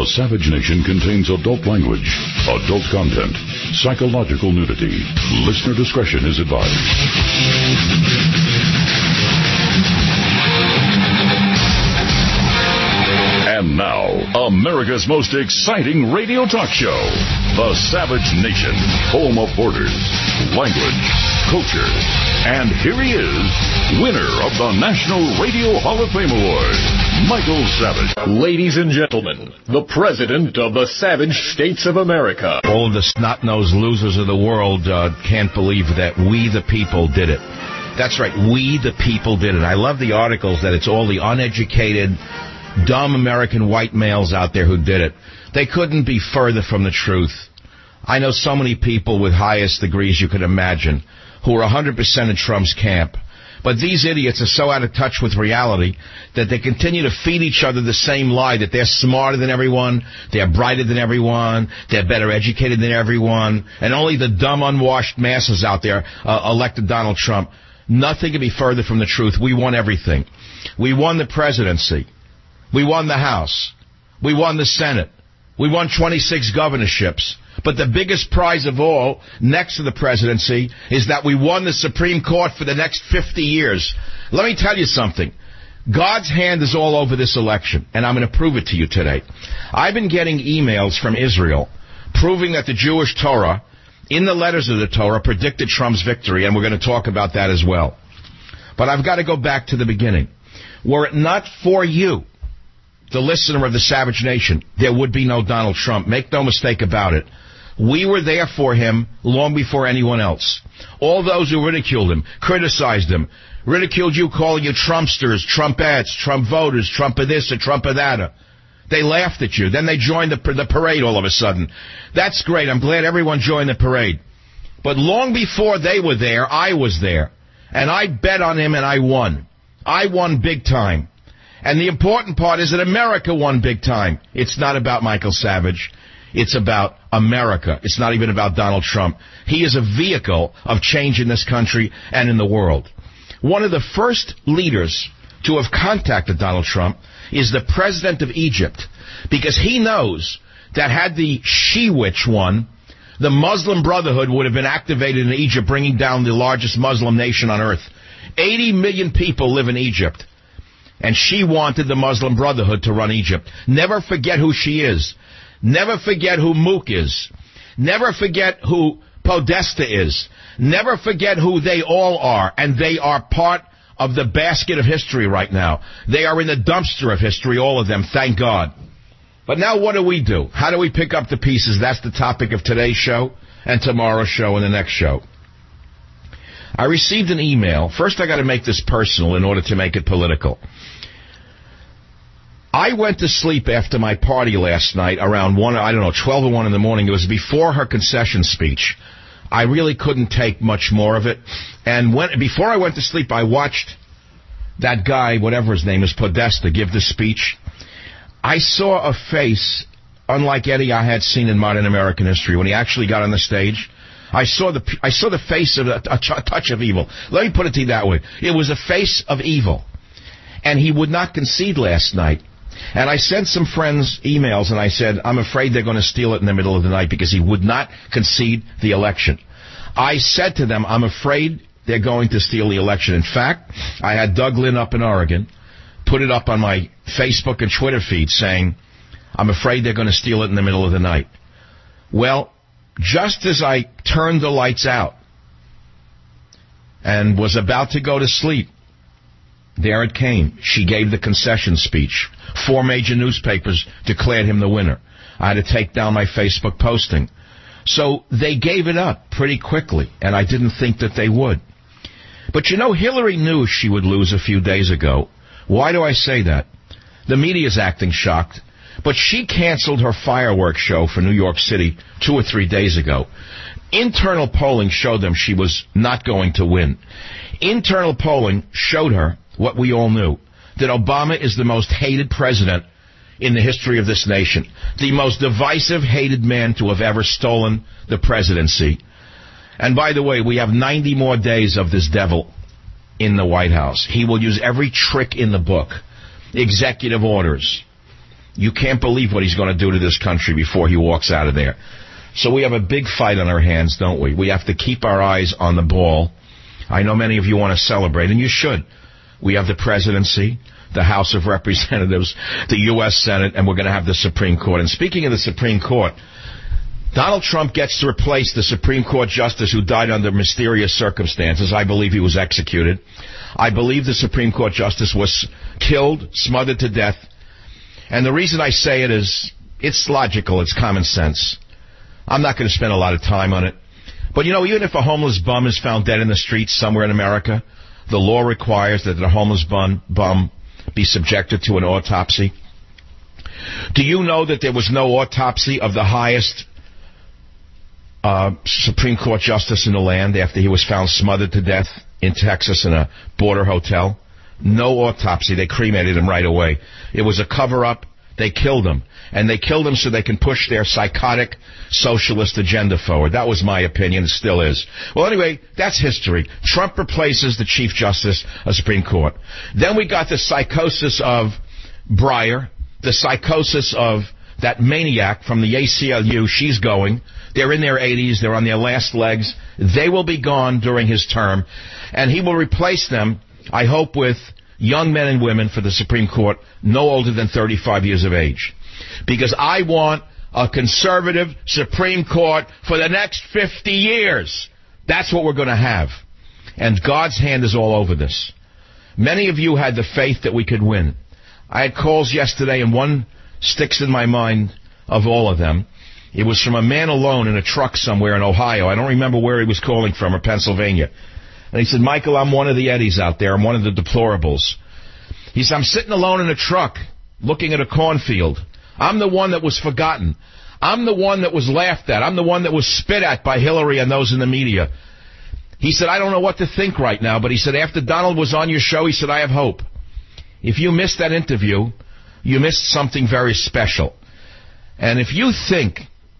The Savage Nation contains adult language, adult content, psychological nudity. Listener discretion is advised. And now, America's most exciting radio talk show, The Savage Nation, home of borders, language, culture. And here he is, winner of the National Radio Hall of Fame Award, Michael Savage. Ladies and gentlemen, the President of the Savage States of America. All of the snot-nosed losers of the world can't believe that we the people did it. That's right, we the people did it. I love the articles that it's all the uneducated, dumb American white males out there who did it. They couldn't be further from the truth. I know so many people with highest degrees you could imagine who are 100% in Trump's camp. But these idiots are so out of touch with reality that they continue to feed each other the same lie that they're smarter than everyone, they're brighter than everyone, they're better educated than everyone, and only the dumb, unwashed masses out there elected Donald Trump. Nothing could be further from the truth. We won everything. We won the presidency. We won the House. We won the Senate. We won 26 governorships. But the biggest prize of all, next to the presidency, is that we won the Supreme Court for the next 50 years. Let me tell you something. God's hand is all over this election, and I'm going to prove it to you today. I've been getting emails from Israel proving that the Jewish Torah, in the letters of the Torah, predicted Trump's victory, and we're going to talk about that as well. But I've got to go back to the beginning. Were it not for you, the listener of the Savage Nation, there would be no Donald Trump. Make no mistake about it. We were there for him long before anyone else. All those who ridiculed him, criticized him, ridiculed you, calling you Trumpsters, Trumpettes, Trump voters, Trump of this or Trump of that. They laughed at you. Then they joined the parade all of a sudden. That's great. I'm glad everyone joined the parade. But long before they were there, I was there. And I bet on him and I won. I won big time. And the important part is that America won big time. It's not about Michael Savage. It's about America. It's not even about Donald Trump. He is a vehicle of change in this country and in the world. One of the first leaders to have contacted Donald Trump is the president of Egypt, because he knows that had the she-witch won, the Muslim Brotherhood would have been activated in Egypt, bringing down the largest Muslim nation on earth. 80 million people live in Egypt. And she wanted the Muslim Brotherhood to run Egypt. Never forget who she is. Never forget who Mook is. Never forget who Podesta is. Never forget who they all are. And they are part of the basket of history right now. They are in the dumpster of history, all of them, thank God. But now what do? How do we pick up the pieces? That's the topic of today's show and tomorrow's show and the next show. I received an email. First, I got to make this personal in order to make it political. I went to sleep after my party last night around 12 or 1 in the morning. It was before her concession speech. I really couldn't take much more of it. And before I went to sleep, I watched that guy, whatever his name is, Podesta, give the speech. I saw a face unlike any I had seen in modern American history when he actually got on the stage. I saw the face of a touch of evil. Let me put it to you that way. It was a face of evil. And he would not concede last night. And I sent some friends emails and I said, I'm afraid they're going to steal it in the middle of the night because he would not concede the election. I said to them, I'm afraid they're going to steal the election. In fact, I had Doug Lynn up in Oregon put it up on my Facebook and Twitter feed saying, I'm afraid they're going to steal it in the middle of the night. Well, just as I turned the lights out and was about to go to sleep, there it came. She gave the concession speech. 4 major newspapers declared him the winner. I had to take down my Facebook posting. So they gave it up pretty quickly, and I didn't think that they would. But you know, Hillary knew she would lose a few days ago. Why do I say that? The media's acting shocked, but she canceled her fireworks show for New York City 2 or 3 days ago. Internal polling showed them she was not going to win. Internal polling showed her what we all knew, that Obama is the most hated president in the history of this nation, the most divisive, hated man to have ever stolen the presidency. And by the way, we have 90 more days of this devil in the White House. He will use every trick in the book, executive orders, You can't believe what he's going to do to this country before he walks out of there. So we have a big fight on our hands, don't we? We have to keep our eyes on the ball. I know many of you want to celebrate, and you should. We have the presidency, the House of Representatives, the U.S. Senate, and we're going to have the Supreme Court. And speaking of the Supreme Court, Donald Trump gets to replace the Supreme Court justice who died under mysterious circumstances. I believe he was executed. I believe the Supreme Court justice was killed, smothered to death. And the reason I say it is, it's logical, it's common sense. I'm not going to spend a lot of time on it. But, even if a homeless bum is found dead in the streets somewhere in America, the law requires that the homeless bum be subjected to an autopsy. Do you know that there was no autopsy of the highest Supreme Court justice in the land after he was found smothered to death in Texas in a border hotel? No autopsy. They cremated him right away. It was a cover-up. They killed him. And they killed him so they can push their psychotic socialist agenda forward. That was my opinion. It still is. Well, anyway, that's history. Trump replaces the Chief Justice of the Supreme Court. Then we got the psychosis of Breyer, the psychosis of that maniac from the ACLU. She's going. They're in their 80s. They're on their last legs. They will be gone during his term. And he will replace them, I hope, with young men and women for the Supreme Court no older than 35 years of age. Because I want a conservative Supreme Court for the next 50 years. That's what we're going to have. And God's hand is all over this. Many of you had the faith that we could win. I had calls yesterday, and one sticks in my mind of all of them. It was from a man alone in a truck somewhere in Ohio. I don't remember where he was calling from, or Pennsylvania. And he said, Michael, I'm one of the Eddies out there. I'm one of the deplorables. He said, I'm sitting alone in a truck looking at a cornfield. I'm the one that was forgotten. I'm the one that was laughed at. I'm the one that was spit at by Hillary and those in the media. He said, I don't know what to think right now, but he said, after Donald was on your show, he said, I have hope. If you missed that interview, you missed something very special. And if you think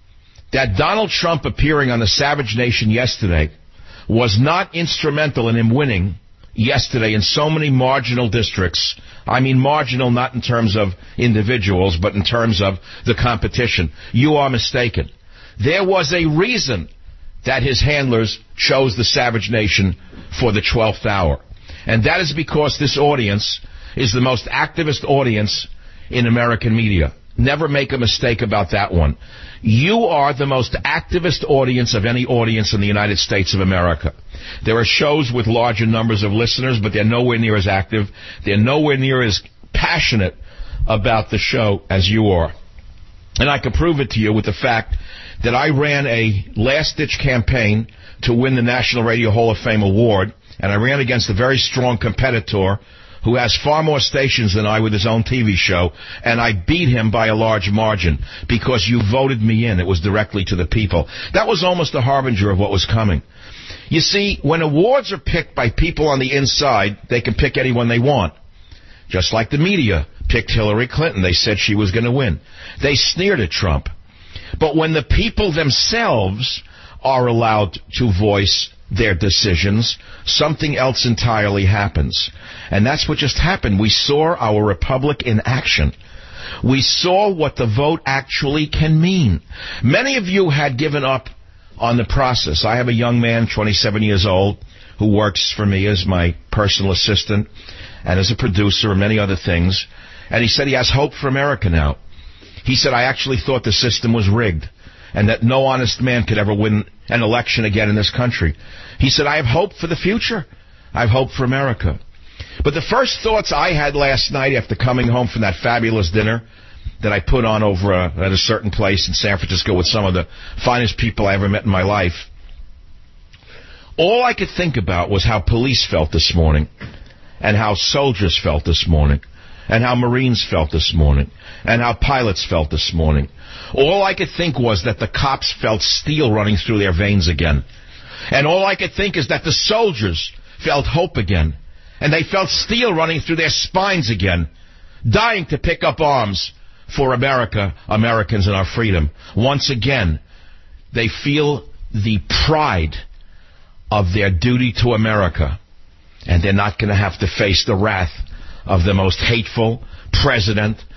that Donald Trump appearing on the Savage Nation yesterday was not instrumental in him winning yesterday in so many marginal districts, I mean marginal not in terms of individuals, but in terms of the competition, you are mistaken. There was a reason that his handlers chose the Savage Nation for the 12th hour. And that is because this audience is the most activist audience in American media. Never make a mistake about that one. You are the most activist audience of any audience in the United States of America. There are shows with larger numbers of listeners, but they're nowhere near as active. They're nowhere near as passionate about the show as you are. And I can prove it to you with the fact that I ran a last-ditch campaign to win the National Radio Hall of Fame award, and I ran against a very strong competitor who has far more stations than I with his own TV show, and I beat him by a large margin because you voted me in. It was directly to the people. That was almost a harbinger of what was coming. You see, when awards are picked by people on the inside, they can pick anyone they want. Just like the media picked Hillary Clinton. They said she was going to win. They sneered at Trump. But when the people themselves are allowed to voice their decisions, something else entirely happens. And that's what just happened. We saw our republic in action. We saw what the vote actually can mean. Many of you had given up on the process. I have a young man, 27 years old, who works for me as my personal assistant and as a producer and many other things. And he said he has hope for America now. He said, I actually thought the system was rigged and that no honest man could ever win an election again in this country. He said, I have hope for the future. I have hope for America. But the first thoughts I had last night after coming home from that fabulous dinner that I put on over at a certain place in San Francisco with some of the finest people I ever met in my life, all I could think about was how police felt this morning and how soldiers felt this morning and how Marines felt this morning and how pilots felt this morning. All I could think was that the cops felt steel running through their veins again. And all I could think is that the soldiers felt hope again. And they felt steel running through their spines again, dying to pick up arms for America, Americans, and our freedom. Once again, they feel the pride of their duty to America. And they're not going to have to face the wrath of the most hateful president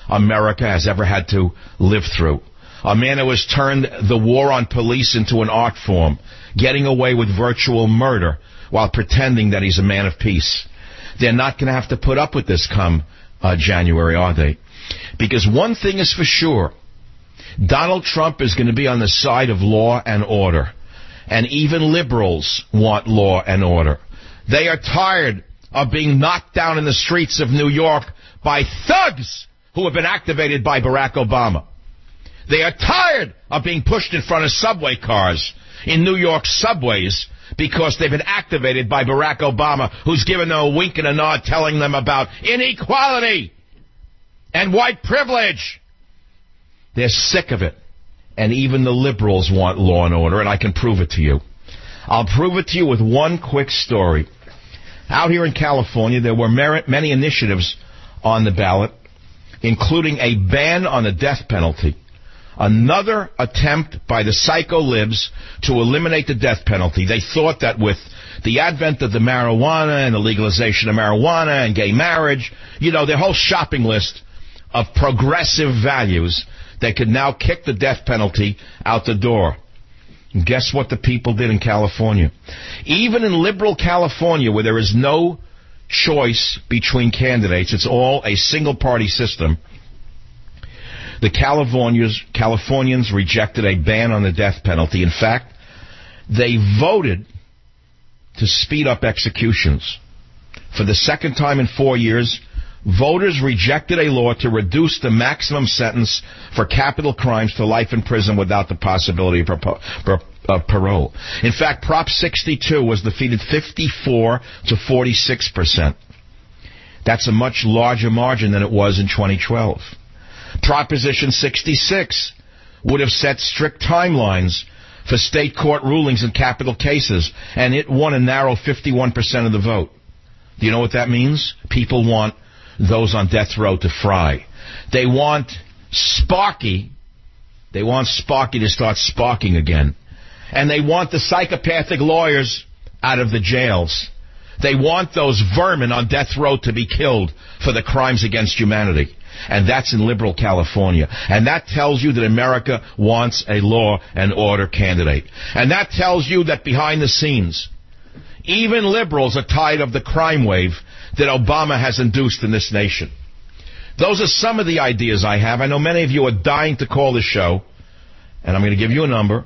America has ever had to live through. A man who has turned the war on police into an art form, getting away with virtual murder while pretending that he's a man of peace. They're not going to have to put up with this come January, are they? Because one thing is for sure, Donald Trump is going to be on the side of law and order. And even liberals want law and order. They are tired of being knocked down in the streets of New York by thugs who have been activated by Barack Obama. They are tired of being pushed in front of subway cars in New York subways because they've been activated by Barack Obama, who's given them a wink and a nod telling them about inequality and white privilege. They're sick of it. And even the liberals want law and order, and I can prove it to you. I'll prove it to you with one quick story. Out here in California, there were many initiatives on the ballot, including a ban on the death penalty. Another attempt by the psycho libs to eliminate the death penalty. They thought that with the advent of the marijuana and the legalization of marijuana and gay marriage, their whole shopping list of progressive values, they could now kick the death penalty out the door. And guess what the people did in California? Even in liberal California, where there is no choice between candidates, it's all a single-party system, the Californians rejected a ban on the death penalty. In fact, they voted to speed up executions. For the second time in 4 years, voters rejected a law to reduce the maximum sentence for capital crimes to life in prison without the possibility of parole. In fact, Prop 62 was defeated 54 to 46%. That's a much larger margin than it was in 2012. Proposition 66 would have set strict timelines for state court rulings in capital cases, and it won a narrow 51% of the vote. Do you know what that means? People want those on death row to fry. They want Sparky to start sparking again. And they want the psychopathic lawyers out of the jails. They want those vermin on death row to be killed for the crimes against humanity. And that's in liberal California. And that tells you that America wants a law and order candidate. And that tells you that behind the scenes, even liberals are tired of the crime wave that Obama has induced in this nation. Those are some of the ideas I have. I know many of you are dying to call the show, and I'm going to give you a number,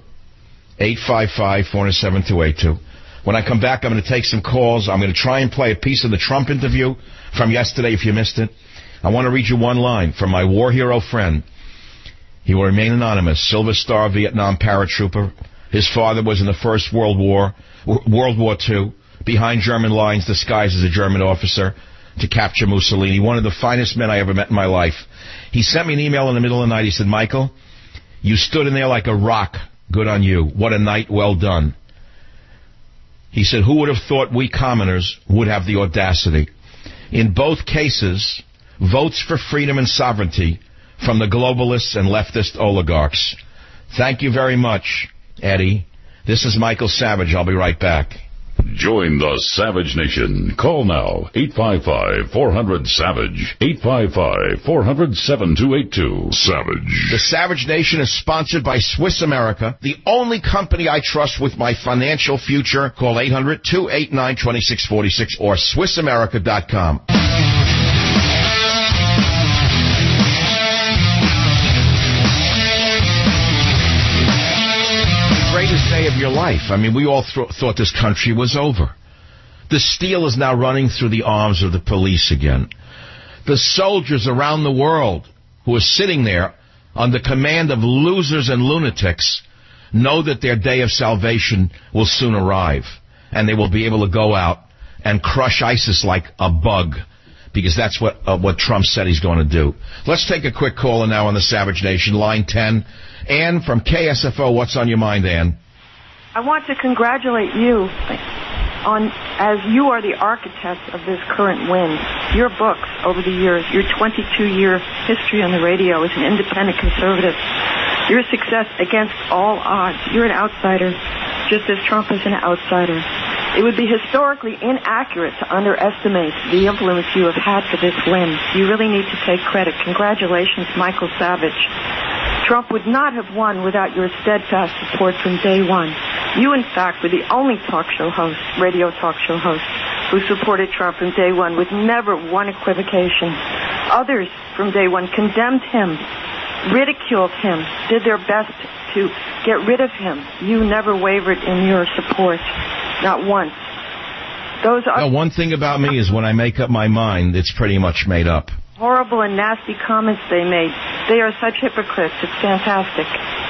855-407-282. When I come back, I'm going to take some calls. I'm going to try and play a piece of the Trump interview from yesterday if you missed it. I want to read you one line from my war hero friend. He will remain anonymous. Silver Star Vietnam paratrooper. His father was in the First World War II, behind German lines, disguised as a German officer to capture Mussolini. One of the finest men I ever met in my life. He sent me an email in the middle of the night. He said, Michael, you stood in there like a rock. Good on you. What a night well done. He said, who would have thought we commoners would have the audacity? In both cases, votes for freedom and sovereignty from the globalists and leftist oligarchs. Thank you very much, Eddie. This is Michael Savage. I'll be right back. Join the Savage Nation. Call now, 855-400-SAVAGE, 855-400-7282. Savage. The Savage Nation is sponsored by Swiss America, the only company I trust with my financial future. Call 800-289-2646 or SwissAmerica.com. Greatest day of your life. I mean, we all thought this country was over. The steel is now running through the arms of the police again. The soldiers around the world who are sitting there under command of losers and lunatics know that their day of salvation will soon arrive, and they will be able to go out and crush ISIS like a bug, because that's what Trump said he's going to do. Let's take a quick caller now on the Savage Nation, line 10. Ann from KSFO, what's on your mind, Ann? I want to congratulate you as you are the architect of this current win. Your books over the years, your 22-year history on the radio as an independent conservative, your success against all odds. You're an outsider, just as Trump is an outsider. It would be historically inaccurate to underestimate the influence you have had for this win. You really need to take credit. Congratulations, Michael Savage. Trump would not have won without your steadfast support from day one. You, in fact, were the only radio talk show host, who supported Trump from day one with never one equivocation. Others from day one condemned him, ridiculed him, did their best to get rid of him. You never wavered in your support, not once. One thing about me is when I make up my mind, it's pretty much made up. Horrible and nasty comments they made. They are such hypocrites. It's fantastic.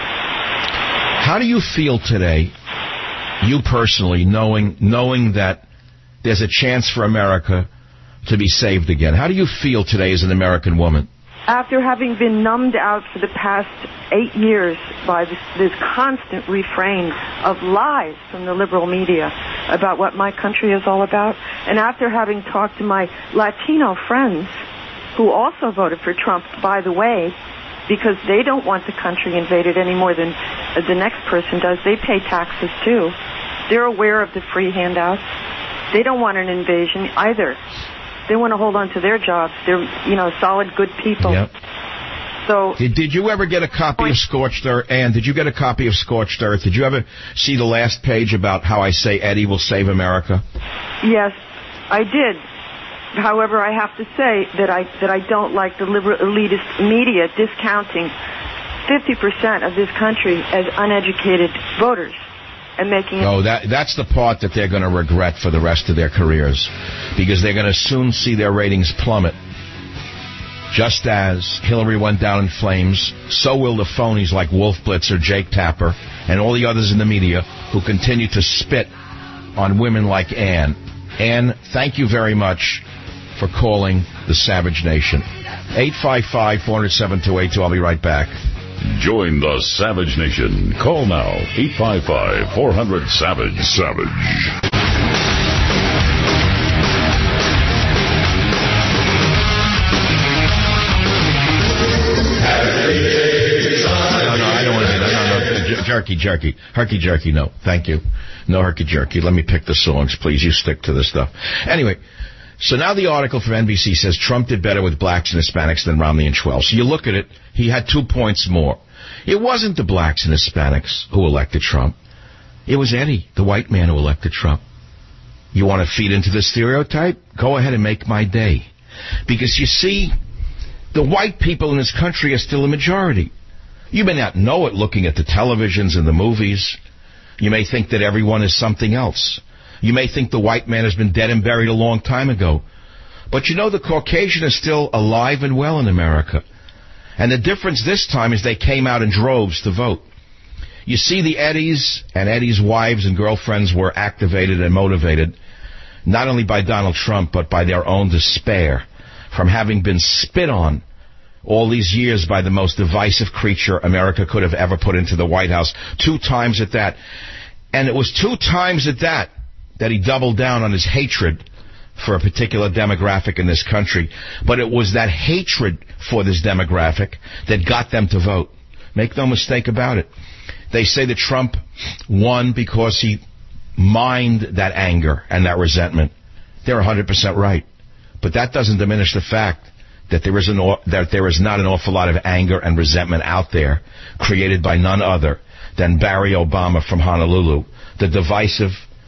How do you feel today, you personally, knowing that there's a chance for America to be saved again? How do you feel today as an American woman? After having been numbed out for the past 8 years by this constant refrain of lies from the liberal media about what my country is all about, and after having talked to my Latino friends who also voted for Trump, by the way, because they don't want the country invaded any more than the next person does. They pay taxes, too. They're aware of the free handouts. They don't want an invasion either. They want to hold on to their jobs. They're, solid, good people. Yep. So, did you ever get a copy of Scorched Earth? And did you get a copy of Scorched Earth? Did you ever see the last page about how I say Eddie will save America? Yes, I did. However, I have to say that I don't like the liberal elitist media discounting 50% of this country as uneducated voters and making it... Oh, that's the part that they're going to regret for the rest of their careers, because they're going to soon see their ratings plummet. Just as Hillary went down in flames, so will the phonies like Wolf Blitzer, Jake Tapper, and all the others in the media who continue to spit on women like Ann. Ann, thank you very much for calling the Savage Nation. 855-400-7282. I'll be right back. Join the Savage Nation. Call now. 855-400-SAVAGE. Savage. Jerky. Herky-jerky, no. Thank you. No herky-jerky. Let me pick the songs, please. You stick to this stuff. Anyway, so now the article from NBC says Trump did better with blacks and Hispanics than Romney and Schwell. So you look at it, he had 2 points more. It wasn't the blacks and Hispanics who elected Trump. It was Eddie, the white man, who elected Trump. You want to feed into the stereotype? Go ahead and make my day. Because you see, the white people in this country are still a majority. You may not know it looking at the televisions and the movies. You may think that everyone is something else. You may think the white man has been dead and buried a long time ago. But the Caucasian is still alive and well in America. And the difference this time is they came out in droves to vote. You see, the Eddies and Eddie's wives and girlfriends were activated and motivated not only by Donald Trump, but by their own despair from having been spit on all these years by the most divisive creature America could have ever put into the White House, 2 times at that. And it was 2 times at that he doubled down on his hatred for a particular demographic in this country. But it was that hatred for this demographic that got them to vote. Make no mistake about it. They say that Trump won because he mined that anger and that resentment. They're 100% right. But that doesn't diminish the fact that there is not an awful lot of anger and resentment out there created by none other than Barry Obama from Honolulu, the divisive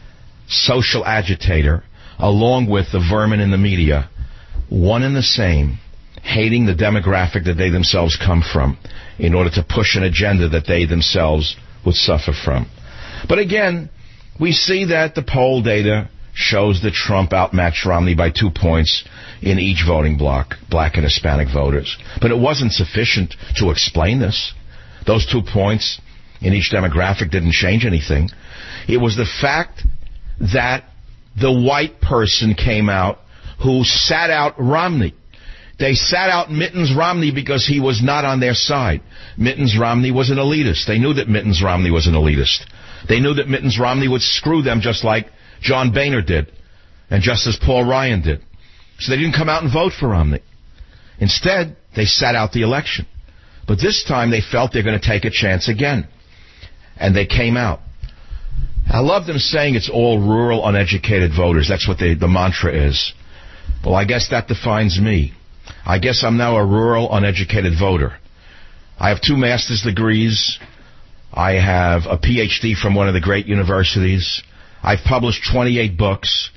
social agitator, along with the vermin in the media, one and the same, hating the demographic that they themselves come from in order to push an agenda that they themselves would suffer from. But again, we see that the poll data shows that Trump outmatched Romney by 2 points in each voting bloc, black and Hispanic voters. But it wasn't sufficient to explain this. Those 2 points in each demographic didn't change anything. It was the fact that the white person came out who sat out Romney. They sat out Mittens Romney because he was not on their side. Mittens Romney was an elitist. They knew that Mittens Romney was an elitist. They knew that Mittens Romney would screw them just like John Boehner did, and just as Paul Ryan did. So they didn't come out and vote for Romney. Instead, they sat out the election. But this time they felt they're going to take a chance again. And they came out. I love them saying it's all rural, uneducated voters. That's what the mantra is. Well, I guess that defines me. I guess I'm now a rural, uneducated voter. I have 2 master's degrees. I have a PhD from one of the great universities. I've published 28 books.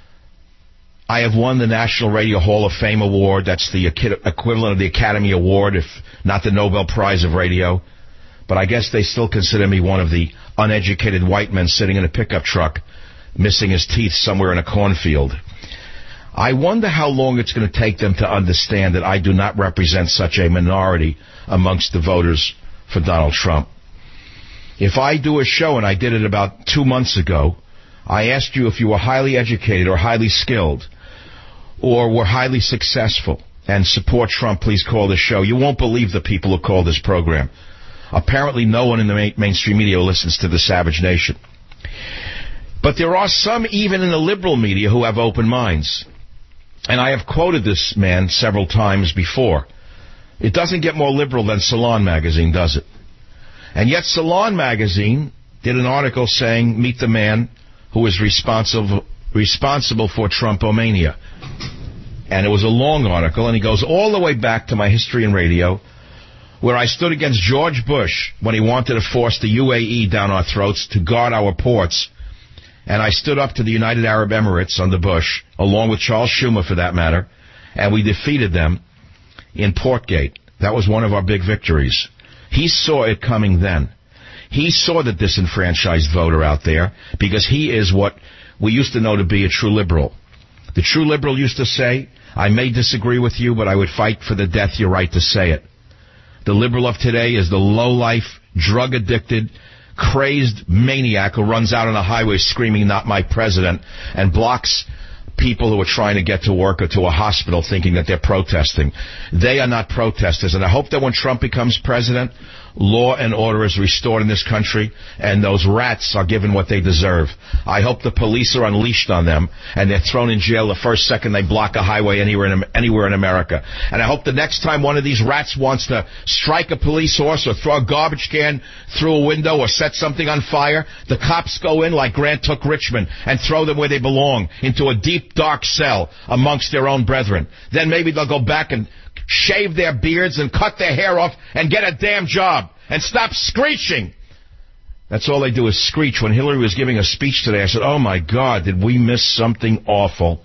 I have won the National Radio Hall of Fame Award. That's the equivalent of the Academy Award, if not the Nobel Prize of Radio. But I guess they still consider me one of the uneducated white men sitting in a pickup truck, missing his teeth somewhere in a cornfield. I wonder how long it's going to take them to understand that I do not represent such a minority amongst the voters for Donald Trump. If I do a show, and I did it about 2 months ago, I asked you if you were highly educated or highly skilled or were highly successful and support Trump, please call the show. You won't believe the people who call this program. Apparently no one in the mainstream media listens to the Savage Nation. But there are some, even in the liberal media, who have open minds. And I have quoted this man several times before. It doesn't get more liberal than Salon Magazine, does it? And yet Salon Magazine did an article saying, meet the man who is responsible for Trumpomania. And it was a long article, and he goes all the way back to my history in radio, where I stood against George Bush when he wanted to force the UAE down our throats to guard our ports. And I stood up to the United Arab Emirates under Bush, along with Charles Schumer for that matter, and we defeated them in Portgate. That was one of our big victories. He saw it coming then. He saw the disenfranchised voter out there because he is what we used to know to be a true liberal. The true liberal used to say, I may disagree with you, but I would fight for the death your right to say it. The liberal of today is the low-life, drug-addicted, crazed maniac who runs out on a highway screaming, not my president, and blocks people who are trying to get to work or to a hospital thinking that they're protesting. They are not protesters, and I hope that when Trump becomes president, law and order is restored in this country, and those rats are given what they deserve. I hope the police are unleashed on them, and they're thrown in jail the first second they block a highway anywhere in America. And I hope the next time one of these rats wants to strike a police horse or throw a garbage can through a window or set something on fire, the cops go in like Grant took Richmond and throw them where they belong, into a deep, dark cell amongst their own brethren. Then maybe they'll go back and shave their beards and cut their hair off and get a damn job and stop screeching. That's all they do is screech. When Hillary was giving a speech today, I said, oh my God, did we miss something awful?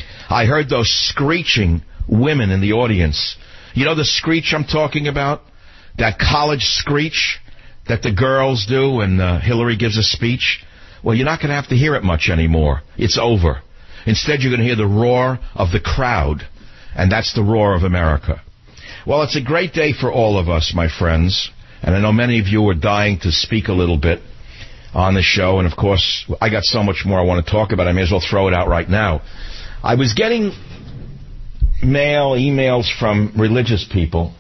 I heard those screeching women in the audience. You know the screech I'm talking about? That college screech that the girls do when Hillary gives a speech? Well, you're not going to have to hear it much anymore. It's over. Instead, you're going to hear the roar of the crowd. And that's the roar of America. Well, it's a great day for all of us, my friends. And I know many of you are dying to speak a little bit on the show. And, of course, I got so much more I want to talk about. I may as well throw it out right now. I was getting emails from religious people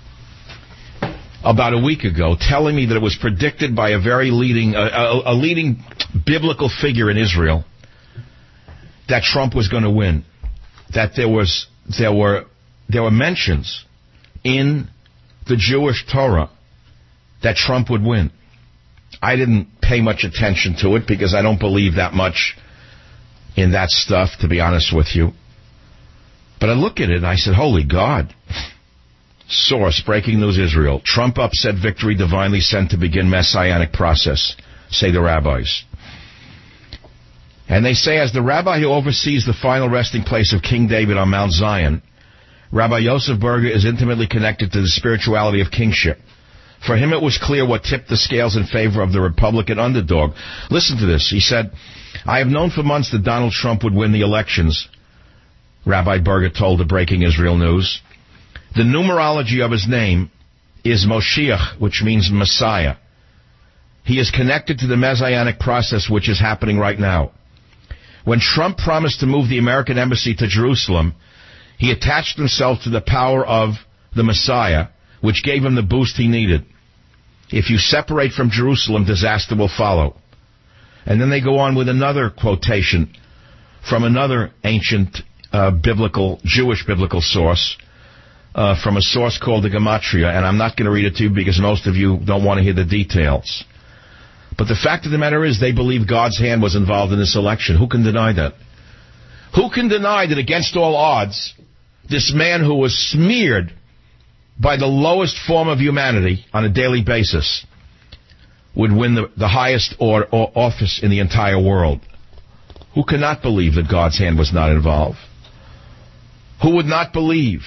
about a week ago telling me that it was predicted by a very leading biblical figure in Israel that Trump was going to win. That there were mentions in the Jewish Torah that Trump would win. I didn't pay much attention to it because I don't believe that much in that stuff, to be honest with you. But I look at it and I said, holy God. Source, breaking news Israel. Trump upset victory divinely sent to begin messianic process, say the rabbis. And they say, as the rabbi who oversees the final resting place of King David on Mount Zion, Rabbi Yosef Berger is intimately connected to the spirituality of kingship. For him, it was clear what tipped the scales in favor of the Republican underdog. Listen to this. He said, I have known for months that Donald Trump would win the elections, Rabbi Berger told the Breaking Israel News. The numerology of his name is Moshiach, which means Messiah. He is connected to the messianic process which is happening right now. When Trump promised to move the American embassy to Jerusalem, he attached himself to the power of the Messiah, which gave him the boost he needed. If you separate from Jerusalem, disaster will follow. And then they go on with another quotation from another ancient Jewish biblical source, from a source called the Gematria, and I'm not going to read it to you because most of you don't want to hear the details. But the fact of the matter is they believe God's hand was involved in this election. Who can deny that? Who can deny that against all odds, this man who was smeared by the lowest form of humanity on a daily basis would win the highest office in the entire world? Who cannot believe that God's hand was not involved? Who would not believe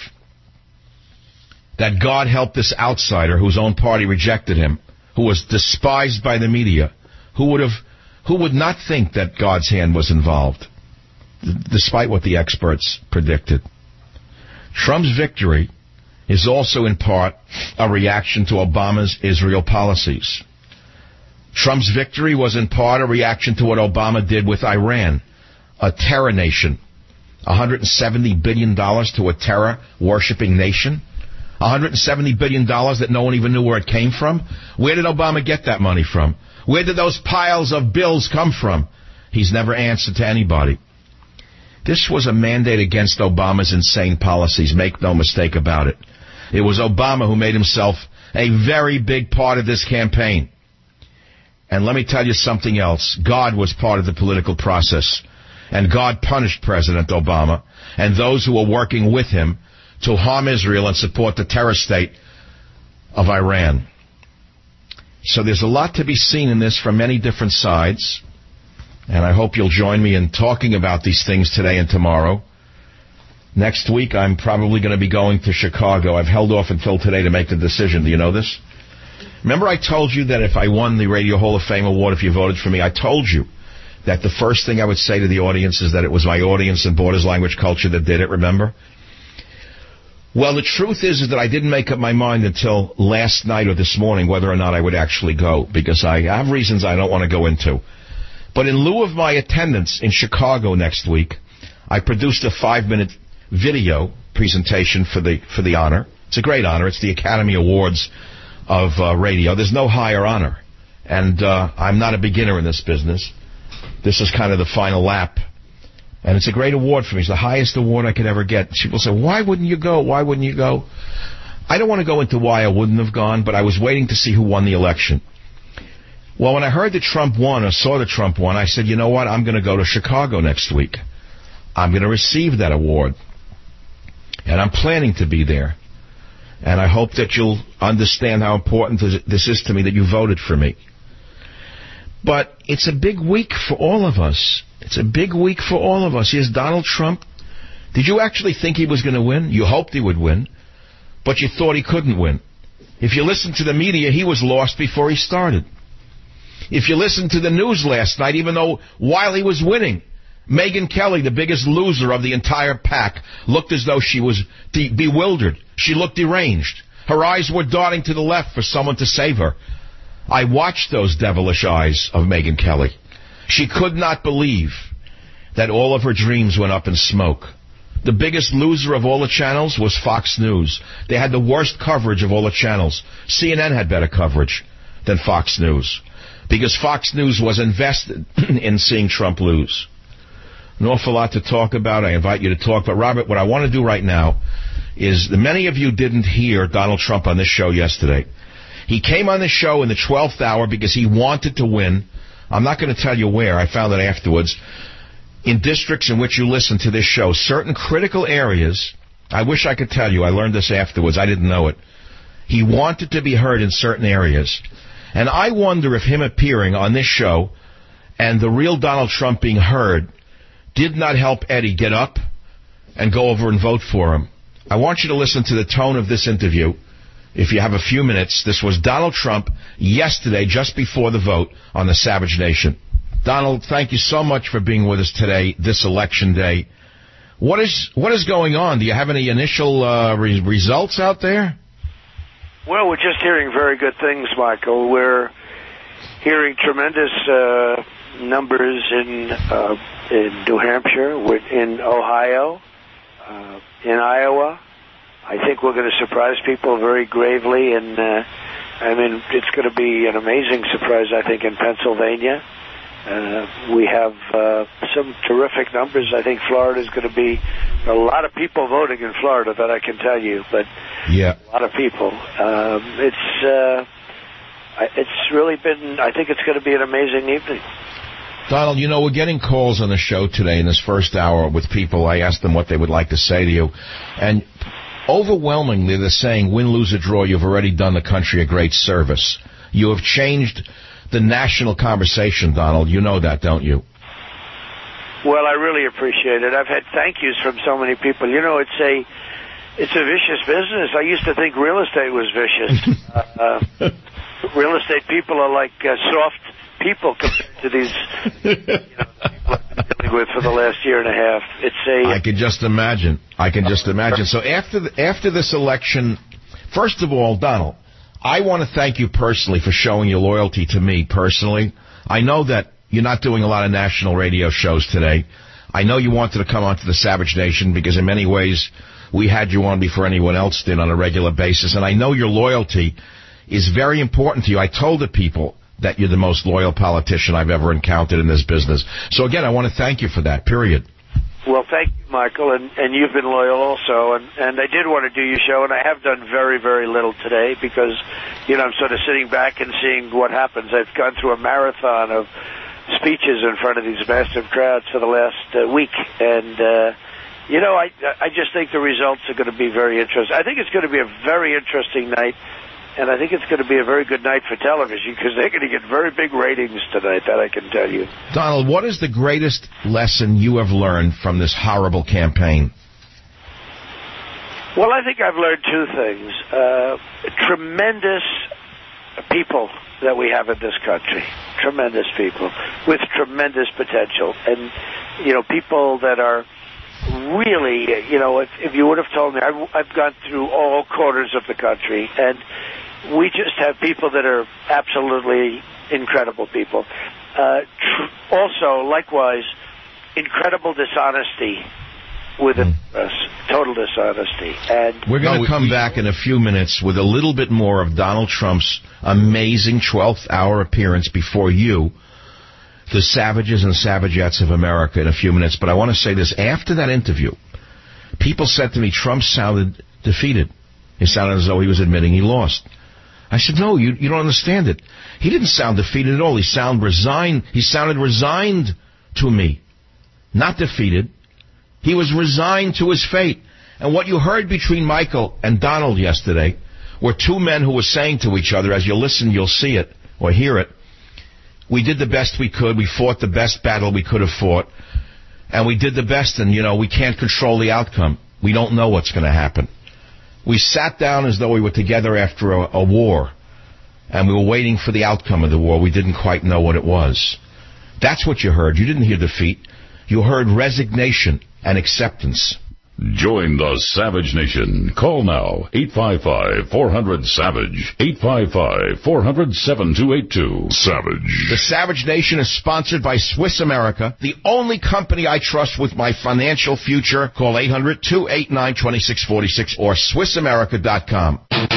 that God helped this outsider whose own party rejected him, who was despised by the media? Who would not think that God's hand was involved, despite what the experts predicted? Trump's victory is also in part a reaction to Obama's Israel policies. Trump's victory was in part a reaction to what Obama did with Iran, a terror nation. $170 billion to a terror-worshipping nation. $170 billion that no one even knew where it came from. Where did Obama get that money from? Where did those piles of bills come from? He's never answered to anybody. This was a mandate against Obama's insane policies. Make no mistake about it. It was Obama who made himself a very big part of this campaign. And let me tell you something else. God was part of the political process. And God punished President Obama and those who were working with him to harm Israel and support the terror state of Iran. So there's a lot to be seen in this from many different sides. And I hope you'll join me in talking about these things today and tomorrow. Next week, I'm probably going to be going to Chicago. I've held off until today to make the decision. Do you know this? Remember I told you that if I won the Radio Hall of Fame award, if you voted for me, I told you that the first thing I would say to the audience is that it was my audience and Borders Language Culture that did it, remember? Well, the truth is that I didn't make up my mind until last night or this morning whether or not I would actually go, because I have reasons I don't want to go into. But in lieu of my attendance in Chicago next week, I produced a 5-minute video presentation for the honor. It's a great honor. It's the Academy Awards of radio. There's no higher honor. And I'm not a beginner in this business. This is kind of the final lap. And it's a great award for me. It's the highest award I could ever get. People say, why wouldn't you go? Why wouldn't you go? I don't want to go into why I wouldn't have gone, but I was waiting to see who won the election. Well, when I heard that Trump won or saw that Trump won, I said, you know what? I'm going to go to Chicago next week. I'm going to receive that award. And I'm planning to be there. And I hope that you'll understand how important this is to me, that you voted for me. But it's a big week for all of us. It's a big week for all of us. Here's Donald Trump. Did you actually think he was going to win? You hoped he would win, but you thought he couldn't win. If you listened to the media, he was lost before he started. If you listened to the news last night, even though while he was winning, Megyn Kelly, the biggest loser of the entire pack, looked as though she was bewildered. She looked deranged. Her eyes were darting to the left for someone to save her. I watched those devilish eyes of Megyn Kelly. She could not believe that all of her dreams went up in smoke. The biggest loser of all the channels was Fox News. They had the worst coverage of all the channels. CNN had better coverage than Fox News, because Fox News was invested in seeing Trump lose. An awful lot to talk about. I invite you to talk. But, Robert, what I want to do right now is that many of you didn't hear Donald Trump on this show yesterday. He came on the show in the 12th hour because he wanted to win. I'm not going to tell you where. I found it afterwards. In districts in which you listen to this show, certain critical areas, I wish I could tell you. I learned this afterwards. I didn't know it. He wanted to be heard in certain areas. And I wonder if him appearing on this show and the real Donald Trump being heard did not help Eddie get up and go over and vote for him. I want you to listen to the tone of this interview. If you have a few minutes, this was Donald Trump yesterday, just before the vote on the Savage Nation. Donald, thank you so much for being with us today, this election day. What is going on? Do you have any initial results out there? Well, we're just hearing very good things, Michael. We're hearing tremendous numbers in New Hampshire, in Ohio, in Iowa. I think we're going to surprise people very gravely, and it's going to be an amazing surprise, I think, in Pennsylvania. We have some terrific numbers. I think Florida is going to be a lot of people voting in Florida, that I can tell you, but yeah, a lot of people. it's really been, I think it's going to be an amazing evening. Donald, you know, we're getting calls on the show today in this first hour with people. I asked them what they would like to say to you. And overwhelmingly, they're saying, win, lose, or draw, you've already done the country a great service. You have changed the national conversation, Donald. You know that, don't you? Well, I really appreciate it. I've had thank yous from so many people. You know, it's a vicious business. I used to think real estate was vicious. Real estate people are like soft people compared to these people I've been dealing with for the last year and a half. I can just imagine. So after this election, first of all, Donald, I want to thank you personally for showing your loyalty to me personally. I know that you're not doing a lot of national radio shows today. I know you wanted to come onto the Savage Nation because in many ways we had you on before anyone else did on a regular basis. And I know your loyalty is very important to you. I told the people that you're the most loyal politician I've ever encountered in this business. So again, I want to thank you for that, period. Well, thank you, Michael, and you've been loyal also. And I did want to do your show, and I have done very, very little today because, you know, I'm sort of sitting back and seeing what happens. I've gone through a marathon of speeches in front of these massive crowds for the last week. And, you know, I just think the results are going to be very interesting. I think it's going to be a very interesting night. And I think it's going to be a very good night for television because they're going to get very big ratings tonight, that I can tell you. Donald, what is the greatest lesson you have learned from this horrible campaign? Well, I think I've learned two things. Tremendous people that we have in this country. Tremendous people with tremendous potential. And, you know, people that are really, you know, if you would have told me, I've gone through all corners of the country, and we just have people that are absolutely incredible people. Also, likewise, incredible dishonesty within us, total dishonesty. And we're going to come back in a few minutes with a little bit more of Donald Trump's amazing 12th hour appearance before you, the Savages and Savagettes of America, in a few minutes. But I want to say this. After that interview, people said to me, Trump sounded defeated. He sounded as though he was admitting he lost. I said, no, you don't understand it. He didn't sound defeated at all. He sounded resigned. He sounded resigned to me, not defeated. He was resigned to his fate. And what you heard between Michael and Donald yesterday were two men who were saying to each other, as you listen, you'll see it or hear it, we did the best we could. We fought the best battle we could have fought. And we did the best, and, you know, we can't control the outcome. We don't know what's going to happen. We sat down as though we were together after a war, and we were waiting for the outcome of the war. We didn't quite know what it was. That's what you heard. You didn't hear defeat. You heard resignation and acceptance. Join the Savage Nation. Call now, 855-400-SAVAGE, 855-400-7282. Savage. The Savage Nation is sponsored by Swiss America, the only company I trust with my financial future. Call 800-289-2646 or SwissAmerica.com.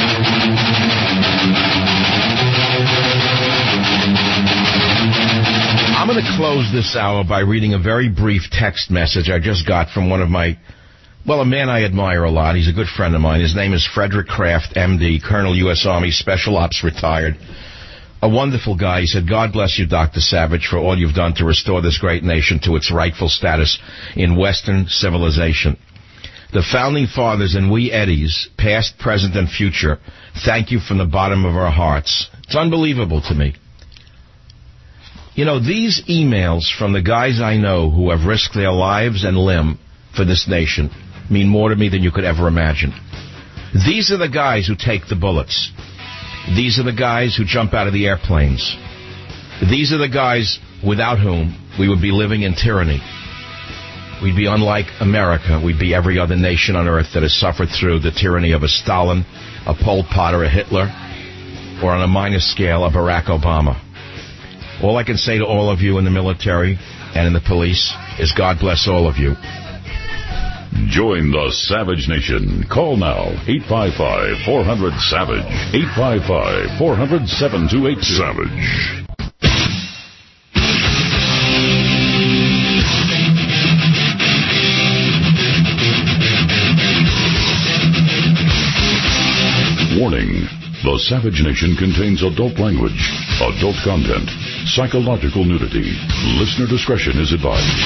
I'm going to close this hour by reading a very brief text message I just got from one of my... Well, a man I admire a lot. He's a good friend of mine. His name is Frederick Kraft, M.D., Colonel, U.S. Army, Special Ops, retired. A wonderful guy. He said, God bless you, Dr. Savage, for all you've done to restore this great nation to its rightful status in Western civilization. The Founding Fathers and we Eddies, past, present, and future, thank you from the bottom of our hearts. It's unbelievable to me. You know, these emails from the guys I know who have risked their lives and limb for this nation mean more to me than you could ever imagine. These are the guys who take the bullets. These are the guys who jump out of the airplanes. These are the guys without whom we would be living in tyranny. We'd be unlike America. We'd be every other nation on earth that has suffered through the tyranny of a Stalin, a Pol Pot, or a Hitler, or on a minor scale, a Barack Obama. All I can say to all of you in the military and in the police is God bless all of you. Join the Savage Nation. Call now, 855-400-SAVAGE, 855-400-7282. Savage. Warning. The The Savage Nation contains adult language, adult content, psychological nudity. Listener discretion is advised.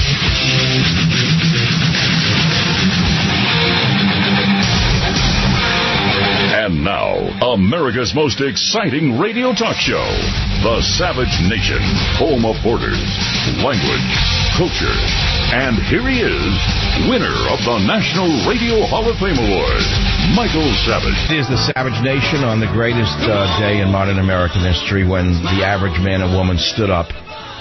And now, America's most exciting radio talk show, The Savage Nation, home of borders, language, culture. And here he is, winner of the National Radio Hall of Fame Award, Michael Savage. It is The Savage Nation on the greatest day in modern American history, when the average man and woman stood up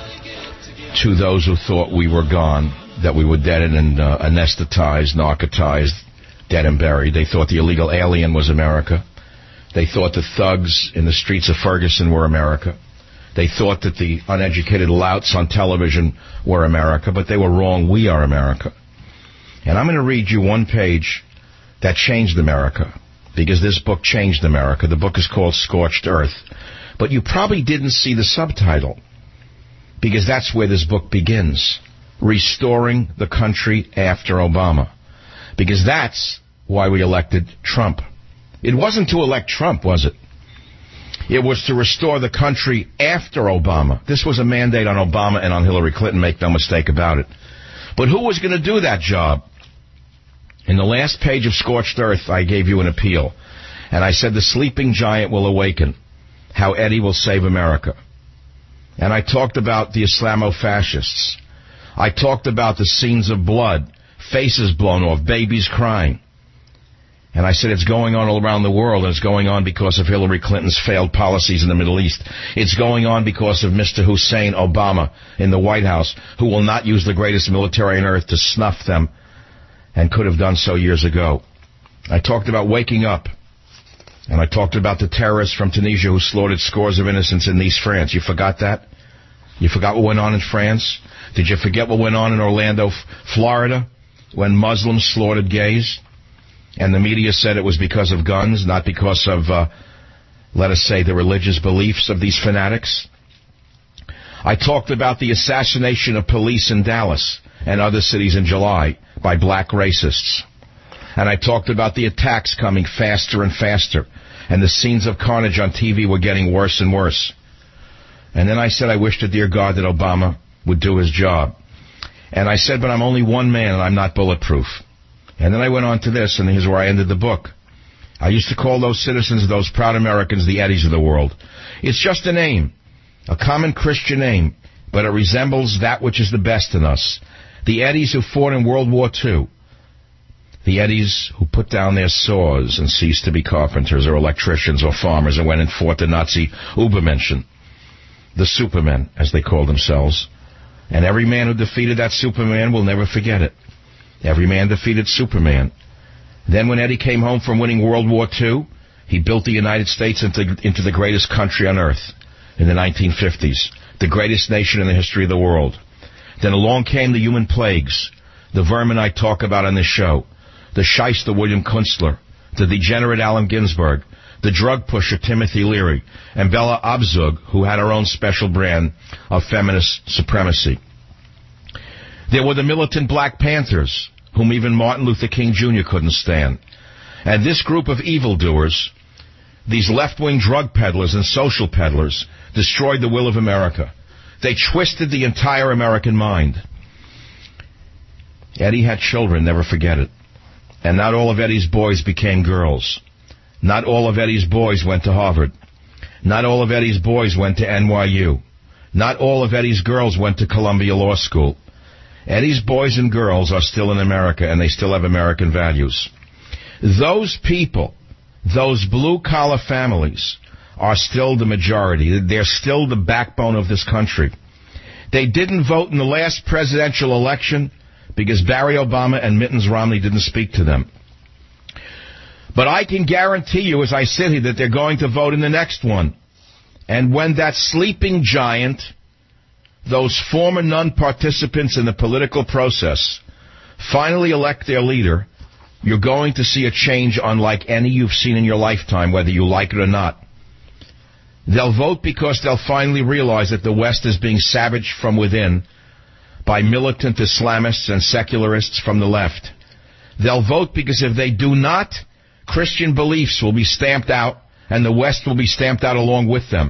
to those who thought we were gone, that we were dead and anesthetized, narcotized, dead and buried. They thought the illegal alien was America. They thought the thugs in the streets of Ferguson were America. They thought that the uneducated louts on television were America, but they were wrong. We are America. And I'm going to read you one page that changed America, because this book changed America. The book is called Scorched Earth. But you probably didn't see the subtitle, because that's where this book begins. Restoring the Country After Obama. Because that's why we elected Trump. It wasn't to elect Trump, was it? It was to restore the country after Obama. This was a mandate on Obama and on Hillary Clinton, make no mistake about it. But who was going to do that job? In the last page of Scorched Earth, I gave you an appeal. And I said the sleeping giant will awaken, how Eddie will save America. And I talked about the Islamo-fascists. I talked about the scenes of blood, faces blown off, babies crying. And I said it's going on all around the world, and it's going on because of Hillary Clinton's failed policies in the Middle East. It's going on because of Mr. Hussein Obama in the White House, who will not use the greatest military on earth to snuff them, and could have done so years ago. I talked about waking up, and I talked about the terrorists from Tunisia who slaughtered scores of innocents in Nice, France. You forgot that? You forgot what went on in France? Did you forget what went on in Orlando, Florida, when Muslims slaughtered gays? And the media said it was because of guns, not because of, let us say, the religious beliefs of these fanatics. I talked about the assassination of police in Dallas and other cities in July by black racists. And I talked about the attacks coming faster and faster, and the scenes of carnage on TV were getting worse and worse. And then I said I wish to dear God that Obama would do his job. And I said, but I'm only one man and I'm not bulletproof. And then I went on to this, and here's where I ended the book. I used to call those citizens, those proud Americans, the Eddies of the world. It's just a name, a common Christian name, but it resembles that which is the best in us. The Eddies who fought in World War II. The Eddies who put down their saws and ceased to be carpenters or electricians or farmers and went and fought the Nazi Übermenschen. The Supermen, as they call themselves. And every man who defeated that Superman will never forget it. Every man defeated Superman. Then when Eddie came home from winning World War II, he built the United States into the greatest country on earth in the 1950s, the greatest nation in the history of the world. Then along came the human plagues, the vermin I talk about on this show, the shyster William Kunstler, the degenerate Allen Ginsberg, the drug pusher Timothy Leary, and Bella Abzug, who had her own special brand of feminist supremacy. There were the militant Black Panthers, whom even Martin Luther King Jr. couldn't stand. And this group of evildoers, these left-wing drug peddlers and social peddlers, destroyed the will of America. They twisted the entire American mind. Eddie had children, never forget it. And not all of Eddie's boys became girls. Not all of Eddie's boys went to Harvard. Not all of Eddie's boys went to NYU. Not all of Eddie's girls went to Columbia Law School. Eddie's boys and girls are still in America, and they still have American values. Those people, those blue-collar families, are still the majority. They're still the backbone of this country. They didn't vote in the last presidential election because Barry Obama and Mittens Romney didn't speak to them. But I can guarantee you, as I sit here, that they're going to vote in the next one. And when that sleeping giant, those former non-participants in the political process, finally elect their leader, you're going to see a change unlike any you've seen in your lifetime, whether you like it or not. They'll vote because they'll finally realize that the West is being savaged from within by militant Islamists and secularists from the left. They'll vote because if they do not, Christian beliefs will be stamped out and the West will be stamped out along with them.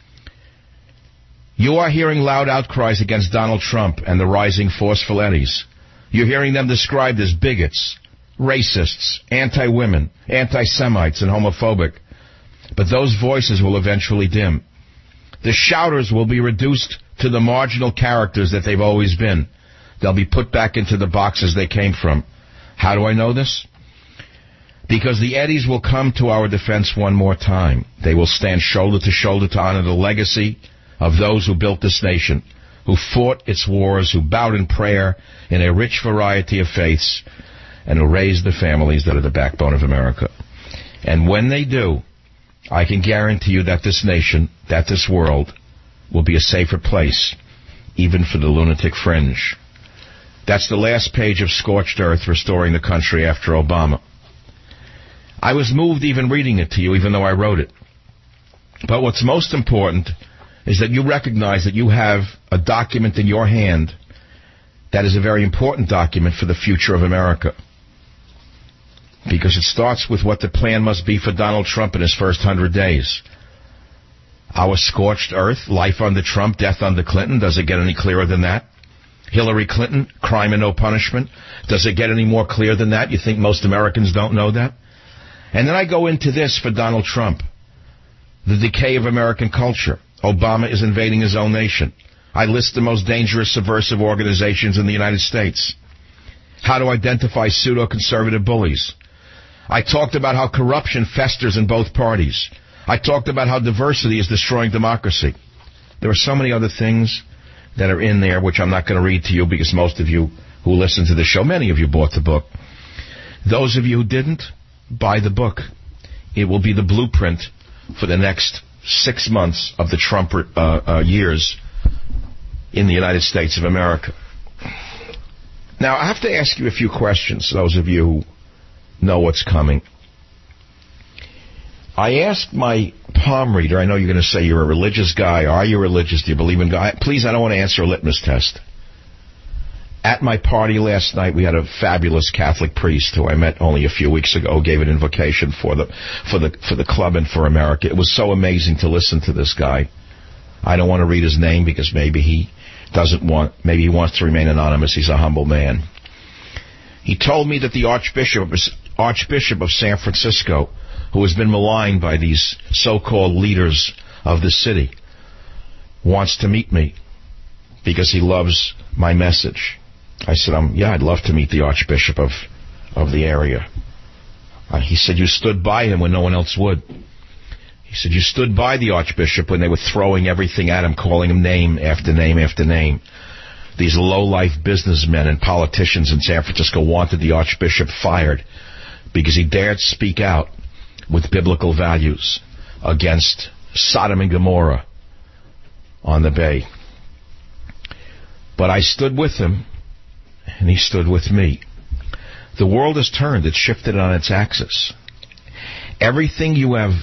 You are hearing loud outcries against Donald Trump and the rising forceful eddies. You're hearing them described as bigots, racists, anti-women, anti-Semites, and homophobic. But those voices will eventually dim. The shouters will be reduced to the marginal characters that they've always been. They'll be put back into the boxes they came from. How do I know this? Because the eddies will come to our defense one more time. They will stand shoulder to shoulder to honor the legacy of those who built this nation, who fought its wars, who bowed in prayer in a rich variety of faiths, and who raised the families that are the backbone of America. And when they do, I can guarantee you that this nation, that this world, will be a safer place, even for the lunatic fringe. That's the last page of Scorched Earth, Restoring the Country After Obama. I was moved even reading it to you, even though I wrote it. But what's most important is that you recognize that you have a document in your hand that is a very important document for the future of America. Because it starts with what the plan must be for Donald Trump in his first 100 days. Our scorched earth, life under Trump, death under Clinton. Does it get any clearer than that? Hillary Clinton, crime and no punishment. Does it get any more clear than that? You think most Americans don't know that? And then I go into this for Donald Trump. The decay of American culture. Obama is invading his own nation. I list the most dangerous subversive organizations in the United States. How to identify pseudo-conservative bullies. I talked about how corruption festers in both parties. I talked about how diversity is destroying democracy. There are so many other things that are in there, which I'm not going to read to you because most of you who listen to the show, many of you bought the book. Those of you who didn't, buy the book. It will be the blueprint for the next 6 months of the Trump years in the United States of America. Now, I have to ask you a few questions, those of you who know what's coming. I asked my palm reader, I know you're going to say you're a religious guy. Are you religious? Do you believe in God? Please, I don't want to answer a litmus test. At my party last night, we had a fabulous Catholic priest who I met only a few weeks ago, gave an invocation for the club and for America. It was so amazing to listen to this guy. I don't want to read his name because maybe he wants to remain anonymous. He's a humble man. He told me that the Archbishop of San Francisco, who has been maligned by these so-called leaders of the city, wants to meet me because he loves my message. I said, I'd love to meet the Archbishop of the area. He said, you stood by him when no one else would. He said, you stood by the Archbishop when they were throwing everything at him, calling him name after name after name. These low-life businessmen and politicians in San Francisco wanted the Archbishop fired because he dared speak out with biblical values against Sodom and Gomorrah on the Bay. But I stood with him, and he stood with me. The world has turned. It's shifted on its axis. Everything you have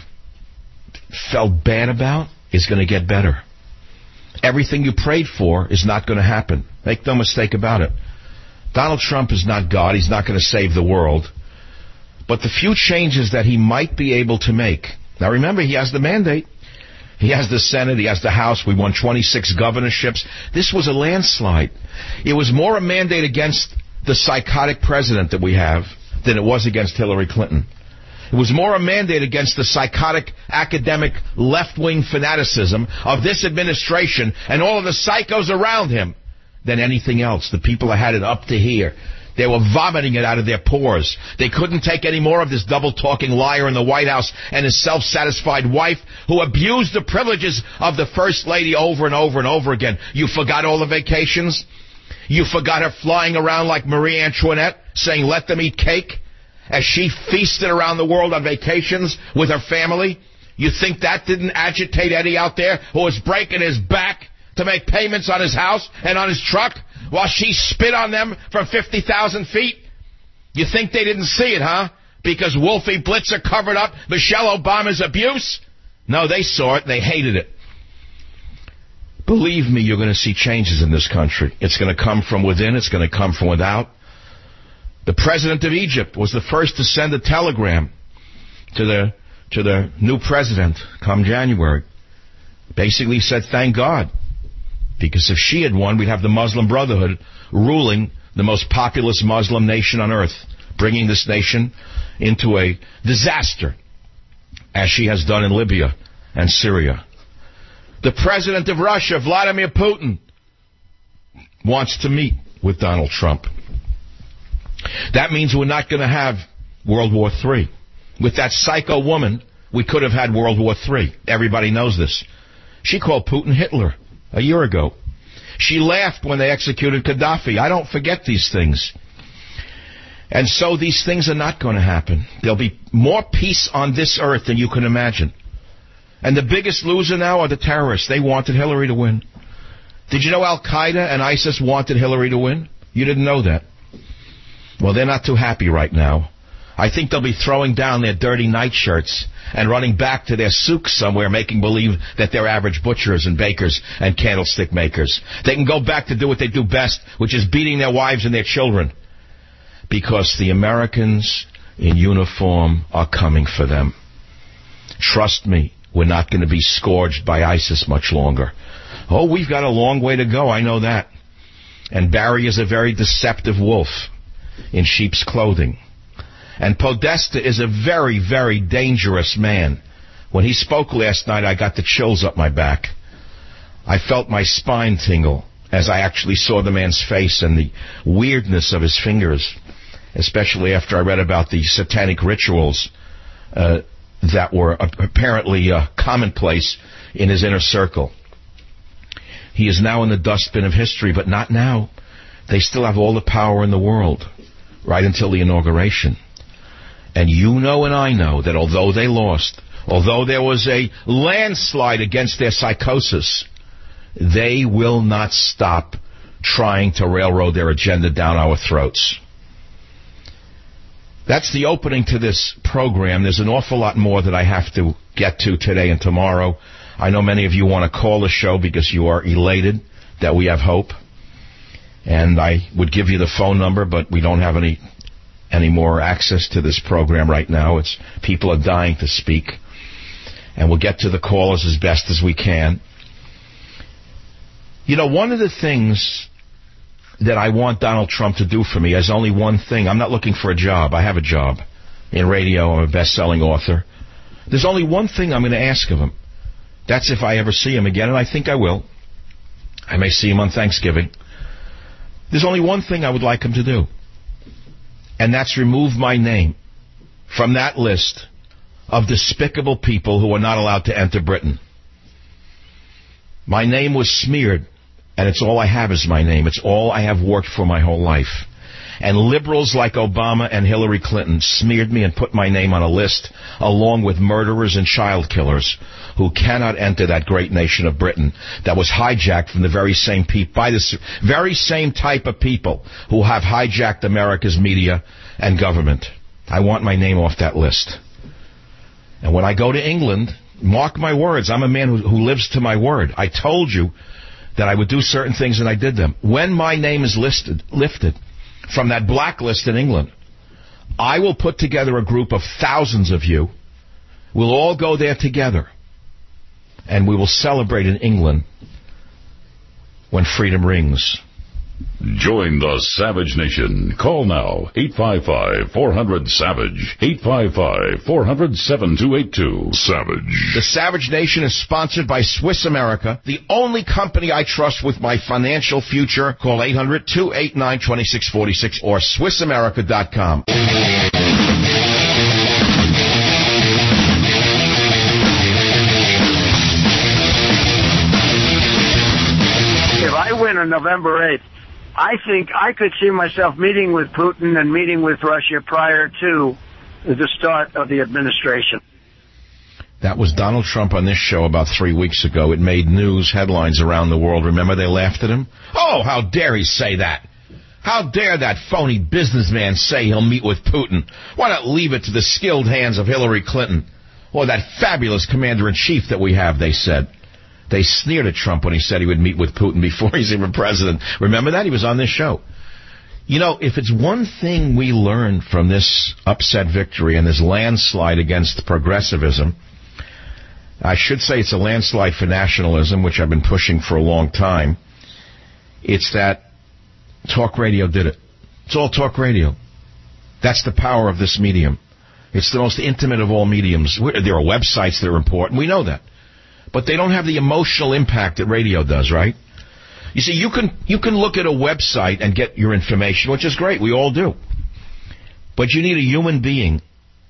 felt bad about is going to get better. Everything you prayed for is not going to happen. Make no mistake about it. Donald Trump is not God. He's not going to save the world. But the few changes that he might be able to make. Now remember, he has the mandate. He has the Senate. He has the House. We won 26 governorships. This was a landslide. It was more a mandate against the psychotic president that we have than it was against Hillary Clinton. It was more a mandate against the psychotic academic left-wing fanaticism of this administration and all of the psychos around him than anything else. The people that had it up to here, they were vomiting it out of their pores. They couldn't take any more of this double-talking liar in the White House and his self-satisfied wife who abused the privileges of the First Lady over and over and over again. You forgot all the vacations? You forgot her flying around like Marie Antoinette saying, let them eat cake? As she feasted around the world on vacations with her family? You think that didn't agitate Eddie out there who was breaking his back to make payments on his house and on his truck while she spit on them from 50,000 feet? You think they didn't see it, huh? Because Wolfie Blitzer covered up Michelle Obama's abuse? No, they saw it. They hated it. Believe me, you're going to see changes in this country. It's going to come from within. It's going to come from without. The president of Egypt was the first to send a telegram to the to the new president come January. Basically said, thank God. Because if she had won, we'd have the Muslim Brotherhood ruling the most populous Muslim nation on earth, bringing this nation into a disaster, as she has done in Libya and Syria. The president of Russia, Vladimir Putin, wants to meet with Donald Trump. That means we're not going to have World War III. With that psycho woman, we could have had World War III. Everybody knows this. She called Putin Hitler a year ago. She laughed when they executed Gaddafi. I don't forget these things. And so these things are not going to happen. There'll be more peace on this earth than you can imagine. And the biggest loser now are the terrorists. They wanted Hillary to win. Did you know Al-Qaeda and ISIS wanted Hillary to win? You didn't know that. Well, they're not too happy right now. I think they'll be throwing down their dirty nightshirts and running back to their souks somewhere, making believe that they're average butchers and bakers and candlestick makers. They can go back to do what they do best, which is beating their wives and their children. Because the Americans in uniform are coming for them. Trust me, we're not going to be scourged by ISIS much longer. Oh, we've got a long way to go, I know that. And Barry is a very deceptive wolf in sheep's clothing. And Podesta is a very, very dangerous man. When he spoke last night, I got the chills up my back. I felt my spine tingle as I actually saw the man's face and the weirdness of his fingers, especially after I read about the satanic rituals that were apparently commonplace in his inner circle. He is now in the dustbin of history, but not now. They still have all the power in the world, right until the inauguration. And you know and I know that although they lost, although there was a landslide against their psychosis, they will not stop trying to railroad their agenda down our throats. That's the opening to this program. There's an awful lot more that I have to get to today and tomorrow. I know many of you want to call the show because you are elated that we have hope. And I would give you the phone number, but we don't have any more access to this program right now. It's people are dying to speak. And we'll get to the callers as best as we can. You know, one of the things that I want Donald Trump to do for me is only one thing. I'm not looking for a job. I have a job in radio. I'm a best-selling author. There's only one thing I'm going to ask of him. That's if I ever see him again, and I think I will. I may see him on Thanksgiving. There's only one thing I would like him to do, and that's remove my name from that list of despicable people who are not allowed to enter Britain. My name was smeared, and it's all I have is my name. It's all I have worked for my whole life. And liberals like Obama and Hillary Clinton smeared me and put my name on a list along with murderers and child killers who cannot enter that great nation of Britain that was hijacked from the very same people, by the very same type of people who have hijacked America's media and government. I want my name off that list. And when I go to England, mark my words, I'm a man who lives to my word. I told you that I would do certain things and I did them. When my name is lifted from that blacklist in England, I will put together a group of thousands of you. We'll all go there together, and we will celebrate in England when freedom rings. Join the Savage Nation. Call now, 855-400-SAVAGE, 855-400-7282. Savage. The Savage Nation is sponsored by Swiss America, the only company I trust with my financial future. Call 800-289-2646 or SwissAmerica.com. If I win on November 8th, I think I could see myself meeting with Putin and meeting with Russia prior to the start of the administration. That was Donald Trump on this show about 3 weeks ago. It made news headlines around the world. Remember, they laughed at him? Oh, how dare he say that? How dare that phony businessman say he'll meet with Putin? Why not leave it to the skilled hands of Hillary Clinton or that fabulous commander-in-chief that we have, they said. They sneered at Trump when he said he would meet with Putin before he's even president. Remember that? He was on this show. You know, if it's one thing we learned from this upset victory and this landslide against progressivism, I should say it's a landslide for nationalism, which I've been pushing for a long time, it's that talk radio did it. It's all talk radio. That's the power of this medium. It's the most intimate of all mediums. There are websites that are important. We know that. But they don't have the emotional impact that radio does, right? You see, you can look at a website and get your information, which is great. We all do. But you need a human being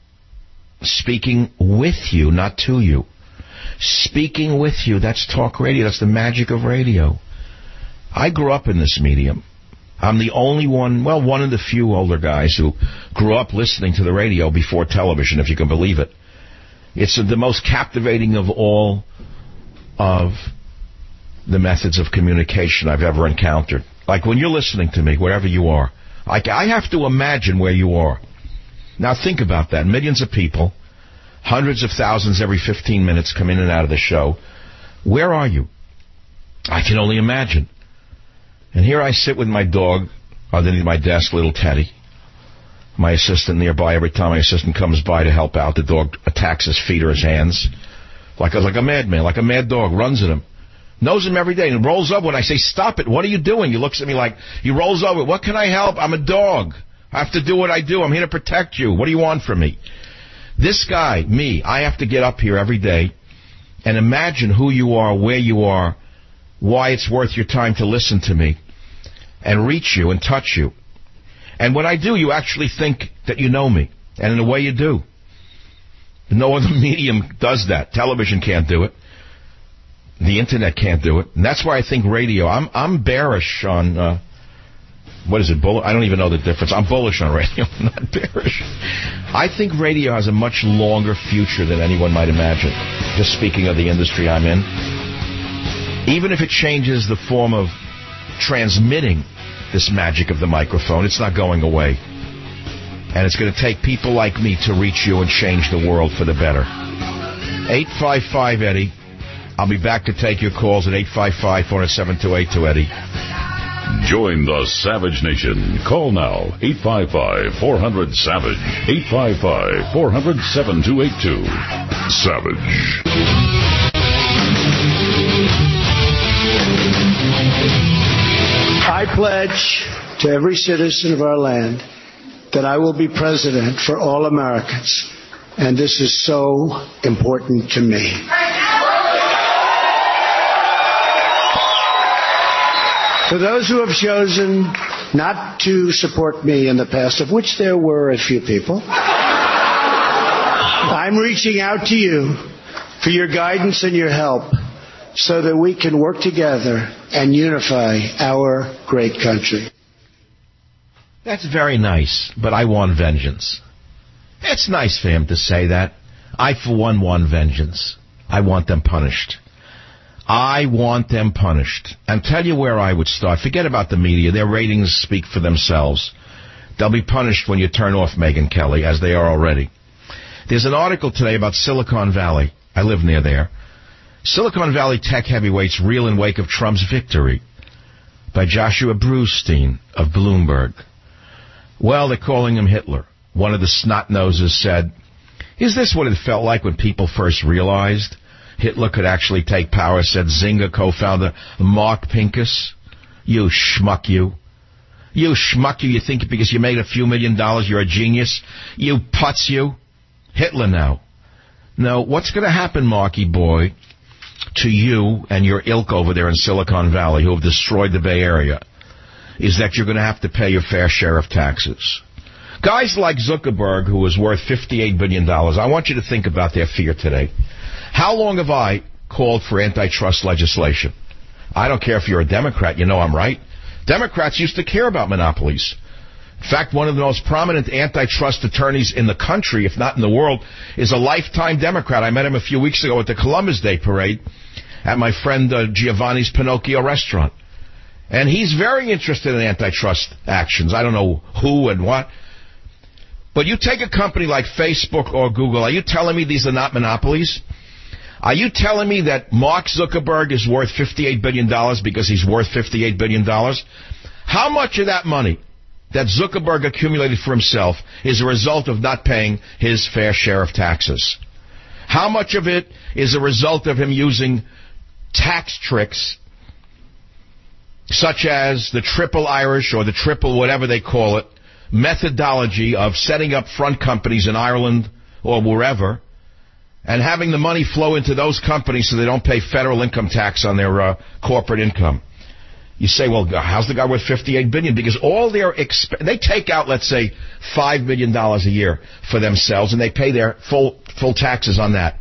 speaking with you, not to you. Speaking with you, that's talk radio. That's the magic of radio. I grew up in this medium. I'm the only one, well, one of the few older guys who grew up listening to the radio before television, if you can believe it. It's the most captivating of all of the methods of communication I've ever encountered. Like when you're listening to me, wherever you are, I have to imagine where you are. Now think about that. Millions of people, hundreds of thousands every 15 minutes come in and out of the show. Where are you? I can only imagine. And here I sit with my dog underneath my desk, little Teddy. My assistant nearby. Every time my assistant comes by to help out, the dog attacks his feet or his hands. Like a madman, like a mad dog, runs at him. Knows him every day and rolls up when I say, stop it, what are you doing? He looks at me like, he rolls over, what can I help? I'm a dog. I have to do what I do. I'm here to protect you. What do you want from me? This guy, me, I have to get up here every day and imagine who you are, where you are, why it's worth your time to listen to me and reach you and touch you. And when I do, you actually think that you know me. And in a way you do. No other medium does that. Television can't do it. The internet can't do it. And that's why I think radio, I'm bearish on, what is it, I don't even know the difference. I'm bullish on radio, not bearish. I think radio has a much longer future than anyone might imagine. Just speaking of the industry I'm in. Even if it changes the form of transmitting this magic of the microphone, it's not going away. And it's going to take people like me to reach you and change the world for the better. 855-EDDIE. I'll be back to take your calls at 855-407-2882, Eddie. Join the Savage Nation. Call now, 855-400-SAVAGE. 855-400-7282. Savage. I pledge to every citizen of our land that I will be president for all Americans, and this is so important to me. For those who have chosen not to support me in the past, of which there were a few people, I'm reaching out to you for your guidance and your help so that we can work together and unify our great country. That's very nice, but I want vengeance. It's nice for him to say that. I, for one, want vengeance. I want them punished. I want them punished. And tell you where I would start. Forget about the media. Their ratings speak for themselves. They'll be punished when you turn off Megyn Kelly, as they are already. There's an article today about Silicon Valley. I live near there. Silicon Valley tech heavyweights reel in wake of Trump's victory, by Joshua Brustein of Bloomberg. Well, they're calling him Hitler. One of the snot-noses said, is this what it felt like when people first realized Hitler could actually take power, said Zynga co-founder Mark Pincus. You schmuck, you. You schmuck, you think because you made a few $1 million you're a genius? You putz, you. Hitler now. No, what's going to happen, Marky boy, to you and your ilk over there in Silicon Valley who have destroyed the Bay Area is that you're going to have to pay your fair share of taxes. Guys like Zuckerberg, who is worth $58 billion, I want you to think about their fear today. How long have I called for antitrust legislation? I don't care if you're a Democrat, you know I'm right. Democrats used to care about monopolies. In fact, one of the most prominent antitrust attorneys in the country, if not in the world, is a lifetime Democrat. I met him a few weeks ago at the Columbus Day parade at my friend Giovanni's Pinocchio restaurant. And he's very interested in antitrust actions. I don't know who and what. But you take a company like Facebook or Google, are you telling me these are not monopolies? Are you telling me that Mark Zuckerberg is worth $58 billion because he's worth $58 billion? How much of that money that Zuckerberg accumulated for himself is a result of not paying his fair share of taxes? How much of it is a result of him using tax tricks such as the triple Irish or the triple whatever they call it methodology of setting up front companies in Ireland or wherever and having the money flow into those companies so they don't pay federal income tax on their corporate income? You say, well, how's the guy worth $58 billion? Because all their they take out, let's say, $5 million a year for themselves, and they pay their full taxes on that.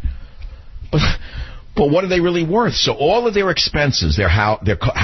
But what are they really worth? So all of their expenses, their house,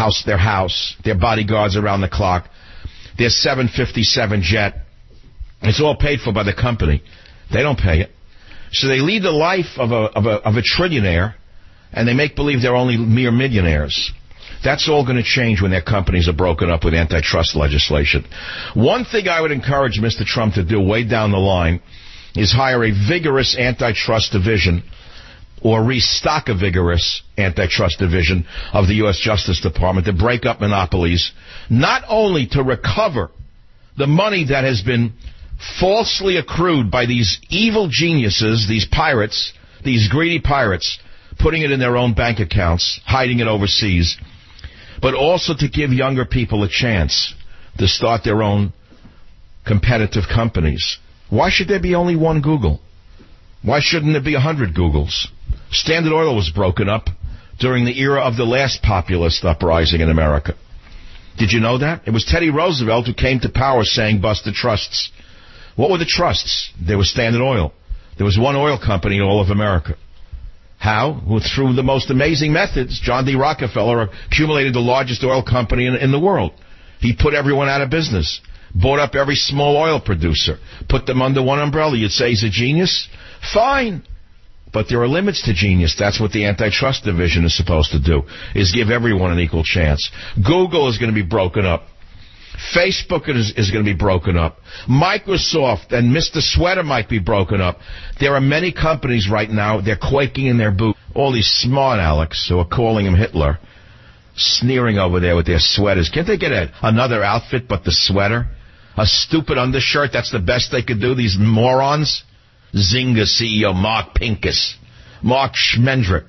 their bodyguards around the clock, their 757 jet, it's all paid for by the company. They don't pay it. So they lead the life of a trillionaire, and they make believe they're only mere millionaires. That's all going to change when their companies are broken up with antitrust legislation. One thing I would encourage Mr. Trump to do way down the line is hire a vigorous antitrust division or restock a vigorous antitrust division of the U.S. Justice Department to break up monopolies, not only to recover the money that has been falsely accrued by these evil geniuses, these pirates, these greedy pirates, putting it in their own bank accounts, hiding it overseas, but also to give younger people a chance to start their own competitive companies. Why should there be only one Google? Why shouldn't there be 100 Googles? Standard Oil was broken up during the era of the last populist uprising in America. Did you know that? It was Teddy Roosevelt who came to power saying bust the trusts. What were the trusts? There was Standard Oil. There was one oil company in all of America. How? Well, through the most amazing methods. John D. Rockefeller accumulated the largest oil company in the world. He put everyone out of business, bought up every small oil producer, put them under one umbrella. You'd say he's a genius? Fine. But there are limits to genius. That's what the antitrust division is supposed to do, is give everyone an equal chance. Google is going to be broken up. Facebook is going to be broken up. Microsoft and Mr. Sweater might be broken up. There are many companies right now, they're quaking in their boot. All these smart Alecs who are calling him Hitler, sneering over there with their sweaters. Can't they get another outfit but the sweater? A stupid undershirt, that's the best they could do, these morons? Zynga CEO Mark Pincus, Mark Schmendrick.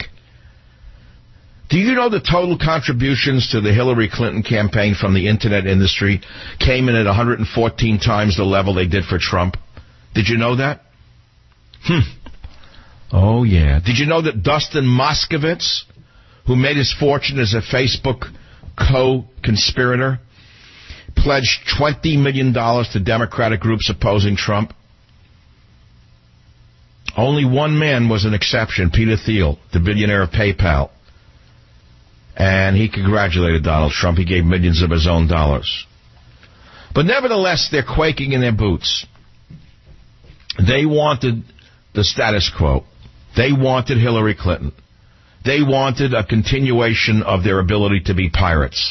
Do you know the total contributions to the Hillary Clinton campaign from the internet industry came in at 114 times the level they did for Trump? Did you know that? Oh, yeah. Did you know that Dustin Moskovitz, who made his fortune as a Facebook co-conspirator, pledged $20 million to Democratic groups opposing Trump? Only one man was an exception, Peter Thiel, the billionaire of PayPal. And he congratulated Donald Trump. He gave millions of his own dollars. But nevertheless, they're quaking in their boots. They wanted the status quo. They wanted Hillary Clinton. They wanted a continuation of their ability to be pirates.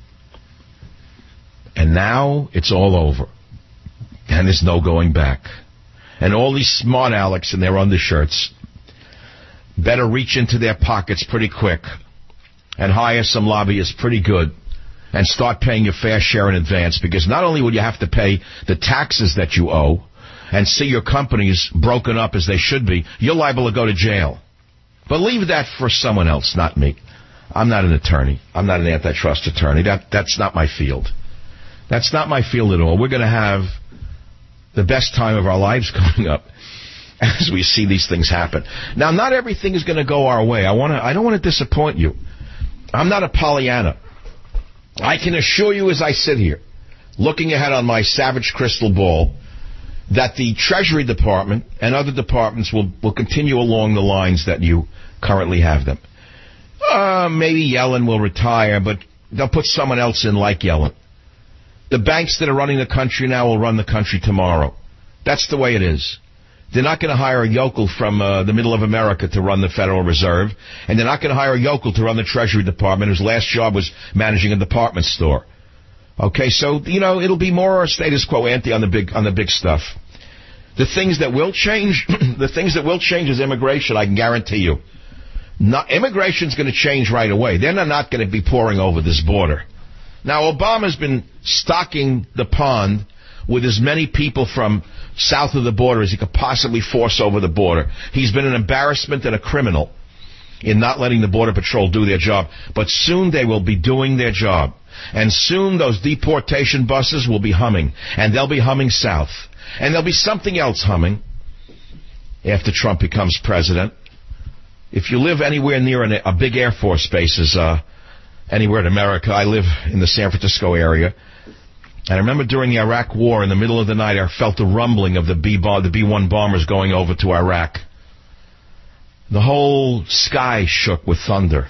And now it's all over. And there's no going back. And all these smart Alecs in their undershirts better reach into their pockets pretty quick and hire some lobbyists pretty good and start paying your fair share in advance, because not only will you have to pay the taxes that you owe and see your companies broken up as they should be, you're liable to go to jail. But leave that for someone else, not me. I'm not an attorney. I'm not an antitrust attorney. That's not my field. That's not my field at all. We're going to have the best time of our lives coming up as we see these things happen. Now, not everything is going to go our way. I don't want to disappoint you. I'm not a Pollyanna. I can assure you as I sit here, looking ahead on my savage crystal ball, that the Treasury Department and other departments will continue along the lines that you currently have them. Maybe Yellen will retire, but they'll put someone else in like Yellen. The banks that are running the country now will run the country tomorrow. That's the way it is. They're not going to hire a yokel from the middle of America to run the Federal Reserve, and they're not going to hire a yokel to run the Treasury Department whose last job was managing a department store. Okay, so, it'll be more status quo ante on the big stuff. The things that will change, is immigration, I can guarantee you. Immigration's going to change right away. They're not going to be pouring over this border. Now, Obama's been stocking the pond with as many people from south of the border as he could possibly force over the border. He's been an embarrassment and a criminal in not letting the Border Patrol do their job. But soon they will be doing their job. And soon those deportation buses will be humming. And they'll be humming south. And there'll be something else humming after Trump becomes president. If you live anywhere near a big Air Force base, anywhere in America, I live in the San Francisco area. And I remember during the Iraq War, in the middle of the night, I felt the rumbling of the B-1 bombers going over to Iraq. The whole sky shook with thunder.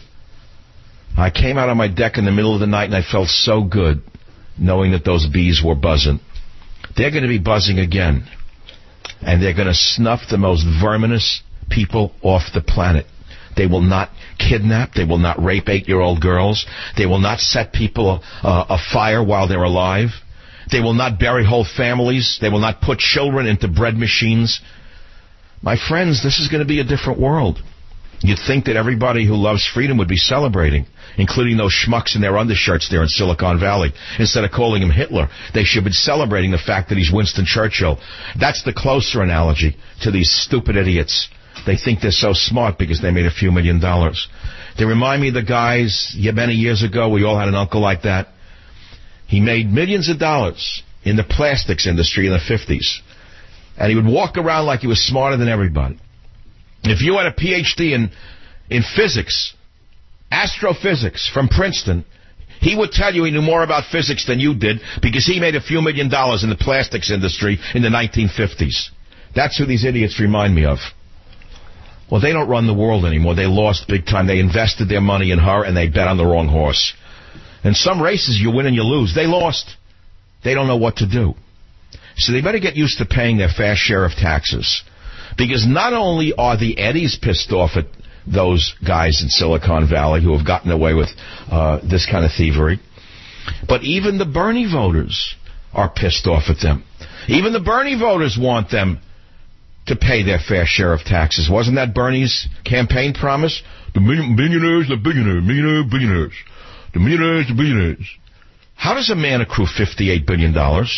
I came out on my deck in the middle of the night, and I felt so good knowing that those bees were buzzing. They're going to be buzzing again. And they're going to snuff the most verminous people off the planet. They will not kidnap. They will not rape 8-year-old girls. They will not set people afire while they're alive. They will not bury whole families. They will not put children into bread machines. My friends, this is going to be a different world. You'd think that everybody who loves freedom would be celebrating, including those schmucks in their undershirts there in Silicon Valley. Instead of calling him Hitler, they should be celebrating the fact that he's Winston Churchill. That's the closer analogy to these stupid idiots. They think they're so smart because they made a few $1 million. They remind me of the guys many years ago. We all had an uncle like that. He made millions of dollars in the plastics industry in the 50s. And he would walk around like he was smarter than everybody. If you had a PhD in physics, astrophysics from Princeton, he would tell you he knew more about physics than you did because he made a few $1 million in the plastics industry in the 1950s. That's who these idiots remind me of. Well, they don't run the world anymore. They lost big time. They invested their money in her, and they bet on the wrong horse. In some races, you win and you lose. They lost. They don't know what to do. So they better get used to paying their fair share of taxes. Because not only are the Eddies pissed off at those guys in Silicon Valley who have gotten away with this kind of thievery, but even the Bernie voters are pissed off at them. Even the Bernie voters want them to pay their fair share of taxes. Wasn't that Bernie's campaign promise? The millionaires, the billionaires, millionaires, billionaires. The millionaires, the billionaires. How does a man accrue $58 billion?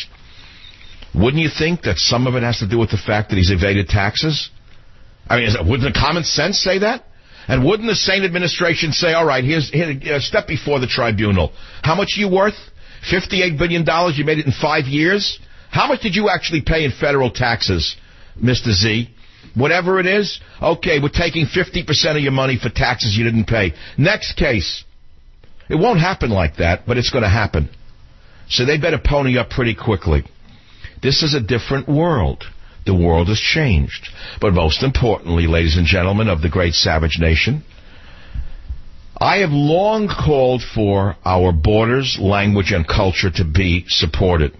Wouldn't you think that some of it has to do with the fact that he's evaded taxes? I mean, wouldn't the common sense say that? And wouldn't the sane administration say, all right, here's a step before the tribunal. How much are you worth? $58 billion? You made it in 5 years? How much did you actually pay in federal taxes, Mr. Z? Whatever it is, okay, we're taking 50% of your money for taxes you didn't pay. Next case. It won't happen like that, but it's going to happen. So they better pony up pretty quickly. This is a different world. The world has changed. But most importantly, ladies and gentlemen of the great savage nation, I have long called for our borders, language, and culture to be supported.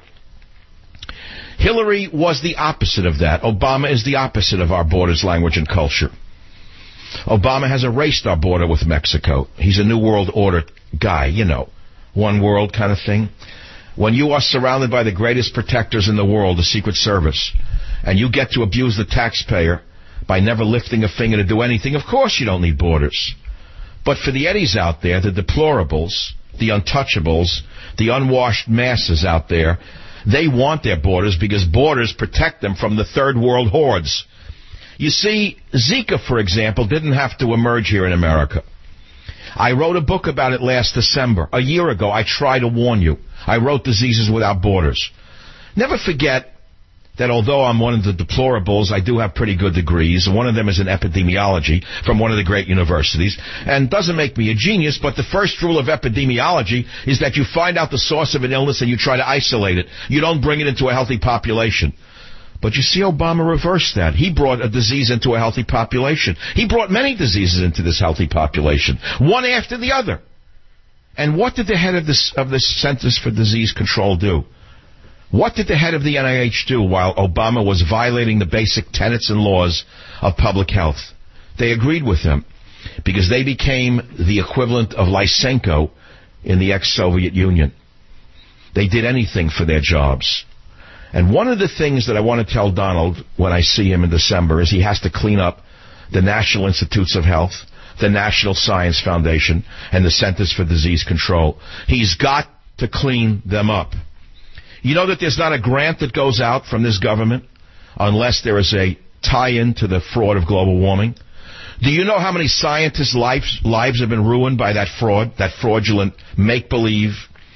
Hillary was the opposite of that. Obama is the opposite of our borders, language, and culture. Obama has erased our border with Mexico. He's a New World Order guy, you know, one world kind of thing. When you are surrounded by the greatest protectors in the world, the Secret Service, and you get to abuse the taxpayer by never lifting a finger to do anything, of course you don't need borders. But for the Eddies out there, the deplorables, the untouchables, the unwashed masses out there, they want their borders because borders protect them from the third world hordes. You see, Zika, for example, didn't have to emerge here in America. I wrote a book about it last December. A year ago, I tried to warn you. I wrote Diseases Without Borders. Never forget that although I'm one of the deplorables, I do have pretty good degrees. One of them is in epidemiology from one of the great universities. And doesn't make me a genius, but the first rule of epidemiology is that you find out the source of an illness and you try to isolate it. You don't bring it into a healthy population. But you see, Obama reversed that. He brought a disease into a healthy population. He brought many diseases into this healthy population, one after the other. And what did the head of the Centers for Disease Control do? What did the head of the NIH do while Obama was violating the basic tenets and laws of public health? They agreed with him because they became the equivalent of Lysenko in the ex-Soviet Union. They did anything for their jobs. And one of the things that I want to tell Donald when I see him in December is he has to clean up the National Institutes of Health, the National Science Foundation, and the Centers for Disease Control. He's got to clean them up. You know that there's not a grant that goes out from this government unless there is a tie-in to the fraud of global warming? Do you know how many scientists' lives have been ruined by that fraud, that fraudulent make-believe,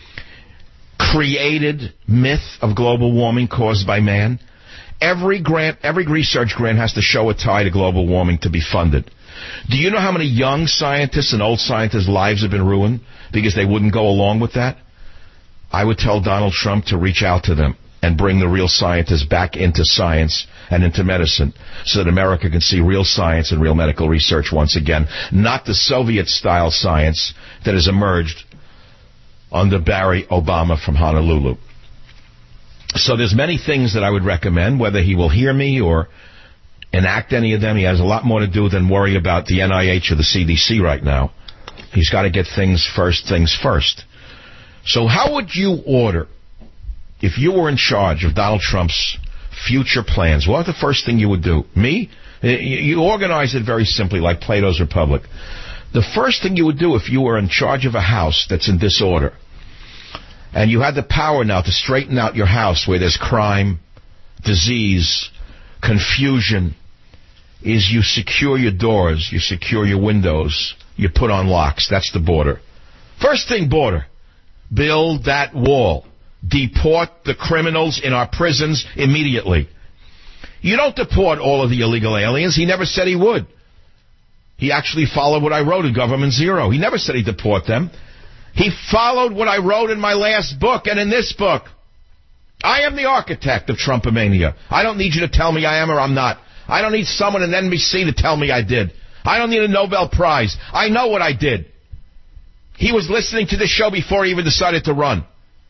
created myth of global warming caused by man? Every research grant has to show a tie to global warming to be funded. Do you know how many young scientists and old scientists' lives have been ruined because they wouldn't go along with that? I would tell Donald Trump to reach out to them and bring the real scientists back into science and into medicine so that America can see real science and real medical research once again, not the Soviet-style science that has emerged under Barry Obama from Honolulu. So there's many things that I would recommend, whether he will hear me or enact any of them. He has a lot more to do than worry about the NIH or the CDC right now. He's got to get things first. So how would you order, if you were in charge of Donald Trump's future plans, what the first thing you would do? Me? You organize it very simply, like Plato's Republic. The first thing you would do if you were in charge of a house that's in disorder, and you had the power now to straighten out your house where there's crime, disease, confusion, is you secure your doors, you secure your windows, you put on locks. That's the border. First thing, border. Build that wall. Deport the criminals in our prisons immediately. You don't deport all of the illegal aliens. He never said he would. He actually followed what I wrote in Government Zero. He never said he'd deport them. He followed what I wrote in my last book and in this book. I am the architect of Trumpomania. I don't need you to tell me I am or I'm not. I don't need someone in NBC to tell me I did. I don't need a Nobel Prize. I know what I did. He was listening to this show before he even decided to run.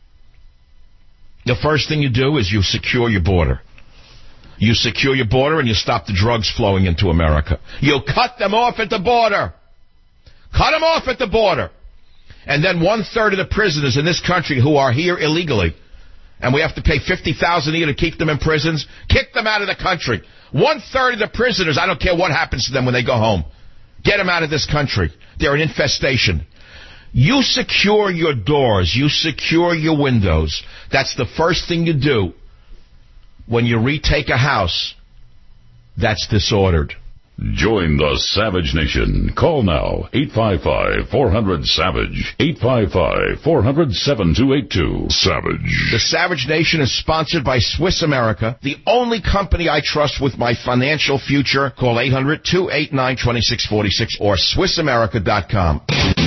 The first thing you do is you secure your border. You secure your border and you stop the drugs flowing into America. You cut them off at the border. Cut them off at the border. And then 1/3 of the prisoners in this country who are here illegally, and we have to pay $50,000 a year to keep them in prisons, kick them out of the country. 1/3 of the prisoners, I don't care what happens to them when they go home. Get them out of this country. They're an infestation. You secure your doors. You secure your windows. That's the first thing you do when you retake a house that's disordered. Join the Savage Nation. Call now, 855-400-SAVAGE, 855-400-7282. Savage. The Savage Nation is sponsored by Swiss America, the only company I trust with my financial future. Call 800-289-2646 or SwissAmerica.com.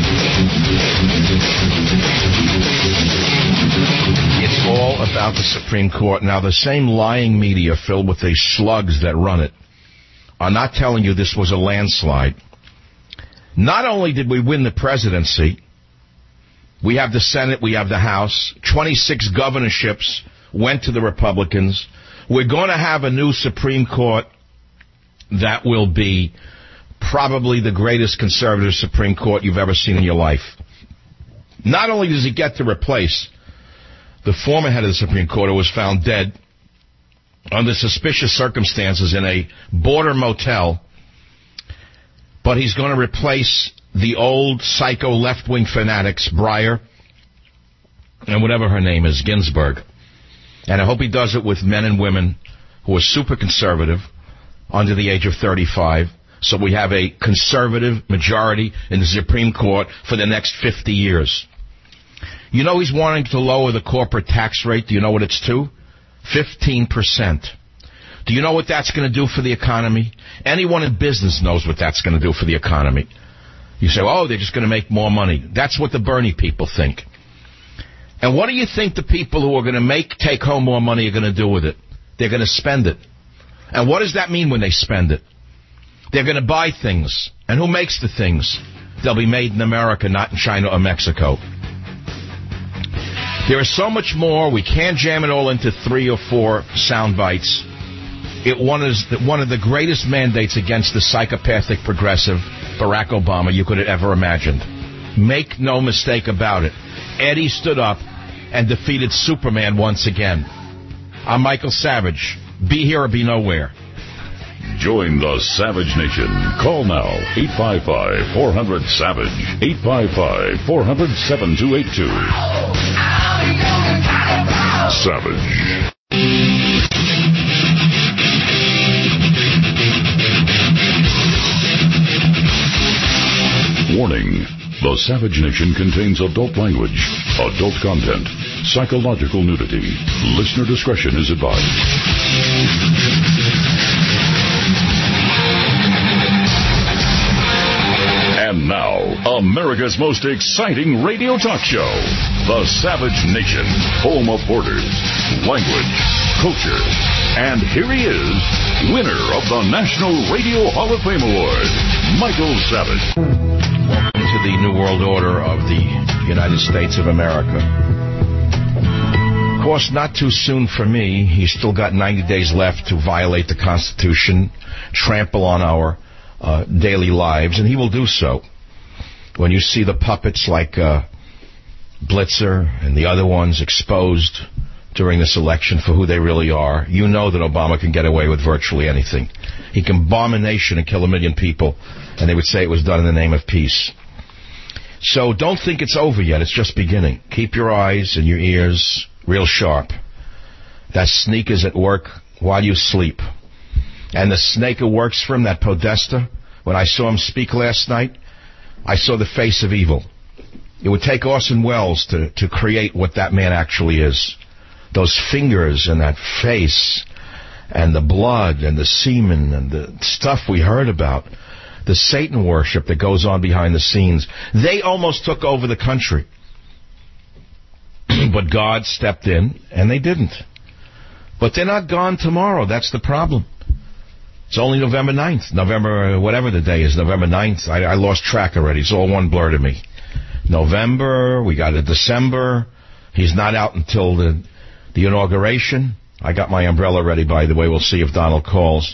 It's all about the Supreme Court. Now, the same lying media filled with these slugs that run it are not telling you this was a landslide. Not only did we win the presidency, we have the Senate, we have the House, 26 governorships went to the Republicans. We're going to have a new Supreme Court that will be probably the greatest conservative Supreme Court you've ever seen in your life. Not only does he get to replace the former head of the Supreme Court who was found dead under suspicious circumstances in a border motel, but he's going to replace the old psycho left-wing fanatics, Breyer, and whatever her name is, Ginsburg. And I hope he does it with men and women who are super conservative, under the age of 35, so we have a conservative majority in the Supreme Court for the next 50 years. You know he's wanting to lower the corporate tax rate. Do you know what it's to? 15%. Do you know what that's going to do for the economy? Anyone in business knows what that's going to do for the economy. You say, oh, they're just going to make more money. That's what the Bernie people think. And what do you think the people who are going to take home more money are going to do with it? They're going to spend it. And what does that mean when they spend it? They're going to buy things. And who makes the things? They'll be made in America, not in China or Mexico. There is so much more. We can't jam it all into 3 or 4 sound bites. It was one of the greatest mandates against the psychopathic progressive Barack Obama you could have ever imagined. Make no mistake about it. Eddie stood up and defeated Superman once again. I'm Michael Savage. Be here or be nowhere. Join the Savage Nation. Call now, 855-400-SAVAGE, 855-400-7282. Savage. Warning. The Savage Nation contains adult language, adult content, psychological nudity. Listener discretion is advised. And now, America's most exciting radio talk show, The Savage Nation, home of borders, language, culture, and here he is, winner of the National Radio Hall of Fame Award, Michael Savage. Welcome to the New World Order of the United States of America. Of course, not too soon for me. He's still got 90 days left to violate the Constitution, trample on our daily lives, and he will do so. When you see the puppets like Blitzer and the other ones exposed during this election for who they really are, you know that Obama can get away with virtually anything. He can bomb a nation and kill 1 million people, and they would say it was done in the name of peace. So don't think it's over yet. It's just beginning. Keep your eyes and your ears real sharp. That sneak is at work while you sleep. And the snake who works for him, that Podesta, when I saw him speak last night, I saw the face of evil. It would take Orson Welles to create what that man actually is. Those fingers and that face and the blood and the semen and the stuff we heard about, the Satan worship that goes on behind the scenes. They almost took over the country. But God stepped in, and they didn't. But they're not gone tomorrow. That's the problem. It's only November 9th. November, whatever the day is, November 9th. I lost track already. It's all one blur to me. November, we got a December. He's not out until the inauguration. I got my umbrella ready, by the way. We'll see if Donald calls.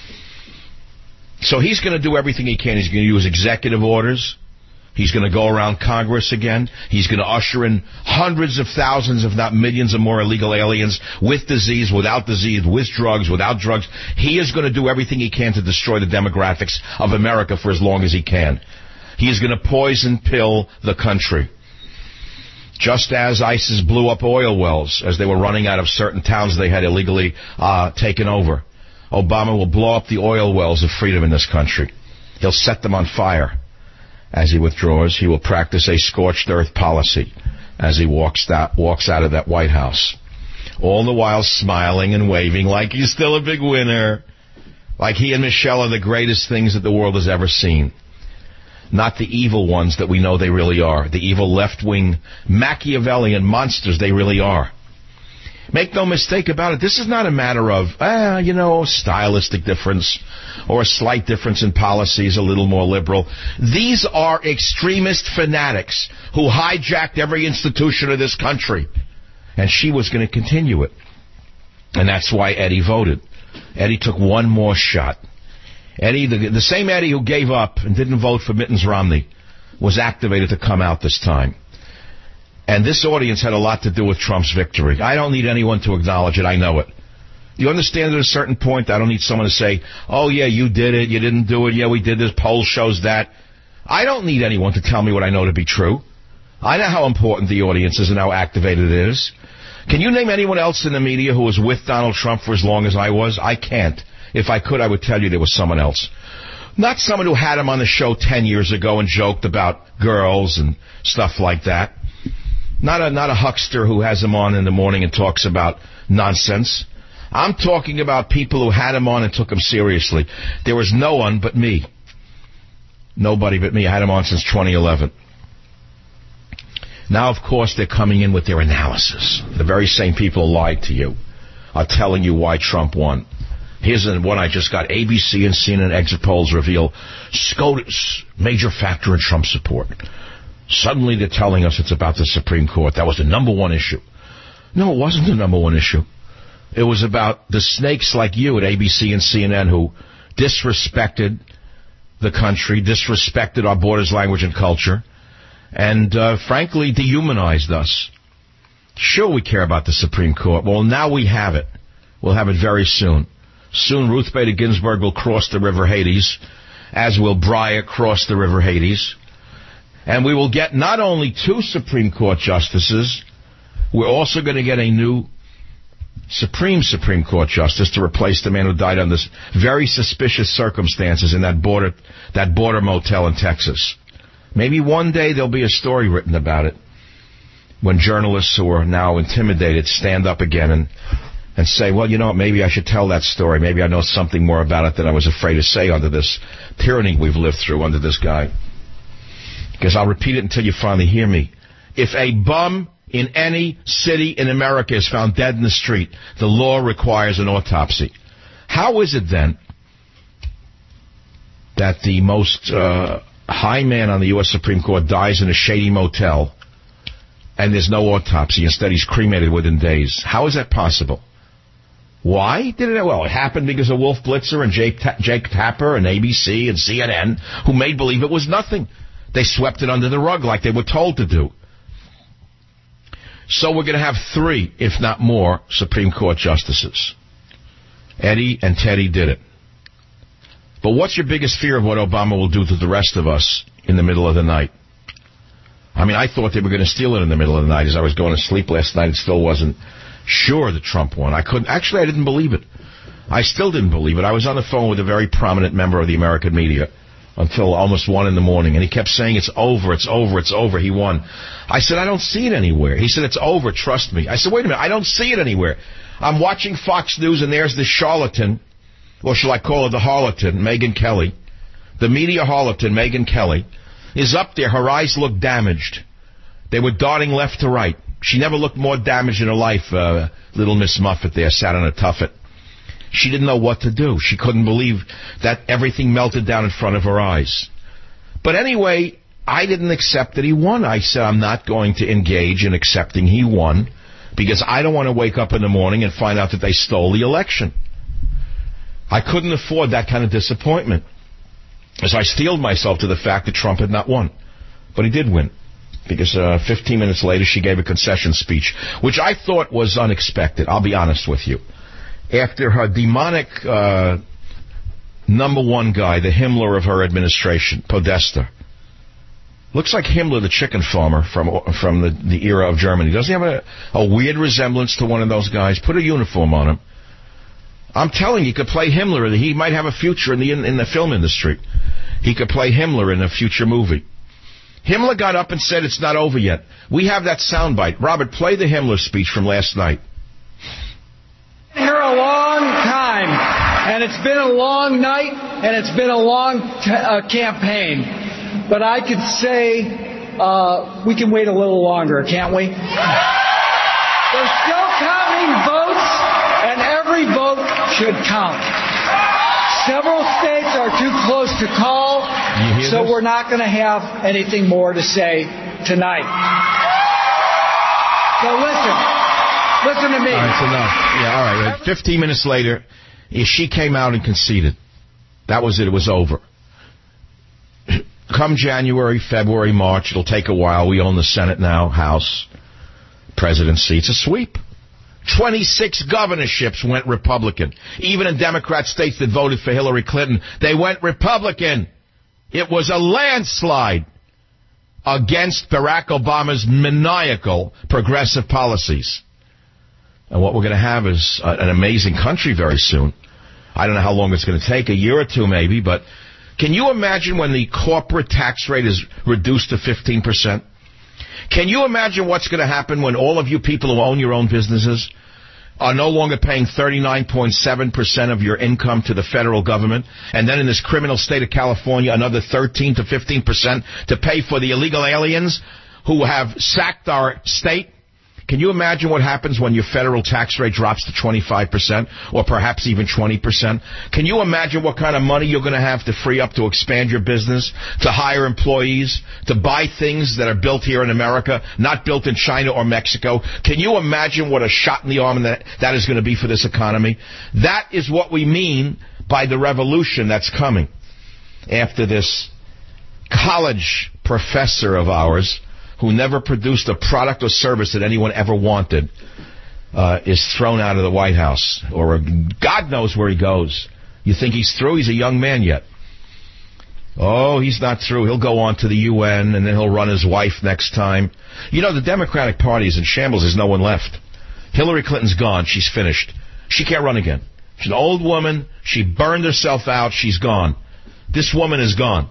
So he's going to do everything he can. He's going to use executive orders. He's going to go around Congress again. He's going to usher in hundreds of thousands, if not millions or more illegal aliens with disease, without disease, with drugs, without drugs. He is going to do everything he can to destroy the demographics of America for as long as he can. He is going to poison pill the country. Just as ISIS blew up oil wells as they were running out of certain towns they had illegally taken over, Obama will blow up the oil wells of freedom in this country. He'll set them on fire. As he withdraws, he will practice a scorched earth policy as he walks out of that White House. All the while smiling and waving like he's still a big winner. Like he and Michelle are the greatest things that the world has ever seen. Not the evil ones that we know they really are. The evil left-wing Machiavellian monsters they really are. Make no mistake about it, this is not a matter of, stylistic difference or a slight difference in policies, a little more liberal. These are extremist fanatics who hijacked every institution of this country. And she was going to continue it. And that's why Eddie voted. Eddie took one more shot. Eddie, the same Eddie who gave up and didn't vote for Mittens Romney, was activated to come out this time. And this audience had a lot to do with Trump's victory. I don't need anyone to acknowledge it. I know it. You understand at a certain point, I don't need someone to say, oh, yeah, you did it, you didn't do it, yeah, we did this, poll shows that. I don't need anyone to tell me what I know to be true. I know how important the audience is and how activated it is. Can you name anyone else in the media who was with Donald Trump for as long as I was? I can't. If I could, I would tell you there was someone else. Not someone who had him on the show 10 years ago and joked about girls and stuff like that. Not a huckster who has him on in the morning and talks about nonsense. I'm talking about people who had him on and took him seriously. There was no one but me. Nobody but me. I had him on since 2011. Now, of course, they're coming in with their analysis. The very same people who lied to you are telling you why Trump won. Here's one I just got. ABC and CNN exit polls reveal SCOTUS, major factor in Trump support. Suddenly they're telling us it's about the Supreme Court. That was the number one issue. No, it wasn't the number one issue. It was about the snakes like you at ABC and CNN who disrespected the country, disrespected our borders, language, and culture, and frankly dehumanized us. Sure, we care about the Supreme Court. Well, now we have it. We'll have it very soon. Soon Ruth Bader Ginsburg will cross the River Hades, as will Breyer cross the River Hades. And we will get not only 2 Supreme Court justices, we're also going to get a new Supreme Court justice to replace the man who died under very suspicious circumstances in that border motel in Texas. Maybe one day there'll be a story written about it when journalists who are now intimidated stand up again and say, well, you know what, maybe I should tell that story. Maybe I know something more about it than I was afraid to say under this tyranny we've lived through under this guy. Because I'll repeat it until you finally hear me. If a bum in any city in America is found dead in the street, the law requires an autopsy. How is it then that the most high man on the U.S. Supreme Court dies in a shady motel and there's no autopsy? Instead, he's cremated within days. How is that possible? Why did it? Well, it happened because of Wolf Blitzer and Jake Tapper and ABC and CNN, who made believe it was nothing. They swept it under the rug like they were told to do. So we're going to have 3, if not more, Supreme Court justices. Eddie and Teddy did it. But what's your biggest fear of what Obama will do to the rest of us in the middle of the night? I mean, I thought they were going to steal it in the middle of the night. As I was going to sleep last night, it still wasn't sure that Trump won. I didn't believe it. I still didn't believe it. I was on the phone with a very prominent member of the American media until almost 1 a.m, and he kept saying, it's over, it's over, it's over, he won. I said, I don't see it anywhere. He said, it's over, trust me. I said, wait a minute, I don't see it anywhere. I'm watching Fox News, and there's this charlatan, or shall I call her the harlatan, Megyn Kelly. The media harlatan, Megyn Kelly, is up there. Her eyes look damaged. They were darting left to right. She never looked more damaged in her life, little Miss Muffet there, sat on a tuffet. She didn't know what to do. She couldn't believe that everything melted down in front of her eyes. But anyway, I didn't accept that he won. I said I'm not going to engage in accepting he won because I don't want to wake up in the morning and find out that they stole the election. I couldn't afford that kind of disappointment. So I steeled myself to the fact that Trump had not won. But he did win. Because 15 minutes later, she gave a concession speech, which I thought was unexpected, I'll be honest with you. After her demonic number one guy, the Himmler of her administration, Podesta. Looks like Himmler, the chicken farmer from the era of Germany. Doesn't he have a weird resemblance to one of those guys? Put a uniform on him. I'm telling you, he could play Himmler. He might have a future in the film industry. He could play Himmler in a future movie. Himmler got up and said it's not over yet. We have that soundbite. Robert, play the Himmler speech from last night. Here a long time, and it's been a long night, and it's been a long campaign. But I could say we can wait a little longer, can't we? They're still counting votes, and every vote should count. Several states are too close to call, so we're not going to have anything more to say tonight. So listen to me. All right, it's enough. Yeah, all right. 15 minutes later, she came out and conceded. That was it. It was over. Come January, February, March, it'll take a while. We own the Senate now, House, presidency. It's a sweep. 26 governorships went Republican. Even in Democrat states that voted for Hillary Clinton, they went Republican. It was a landslide against Barack Obama's maniacal progressive policies. And what we're going to have is an amazing country very soon. I don't know how long it's going to take, a year or two maybe, but can you imagine when the corporate tax rate is reduced to 15%? Can you imagine what's going to happen when all of you people who own your own businesses are no longer paying 39.7% of your income to the federal government, and then in this criminal state of California, another 13 to 15% to pay for the illegal aliens who have sacked our state? Can you imagine what happens when your federal tax rate drops to 25% or perhaps even 20%? Can you imagine what kind of money you're going to have to free up to expand your business, to hire employees, to buy things that are built here in America, not built in China or Mexico? Can you imagine what a shot in the arm that is going to be for this economy? That is what we mean by the revolution that's coming after this college professor of ours who never produced a product or service that anyone ever wanted, is thrown out of the White House. Or God knows where he goes. You think he's through? He's a young man yet. Oh, he's not through. He'll go on to the UN, and then he'll run his wife next time. You know, the Democratic Party is in shambles. There's no one left. Hillary Clinton's gone. She's finished. She can't run again. She's an old woman. She burned herself out. She's gone. This woman is gone.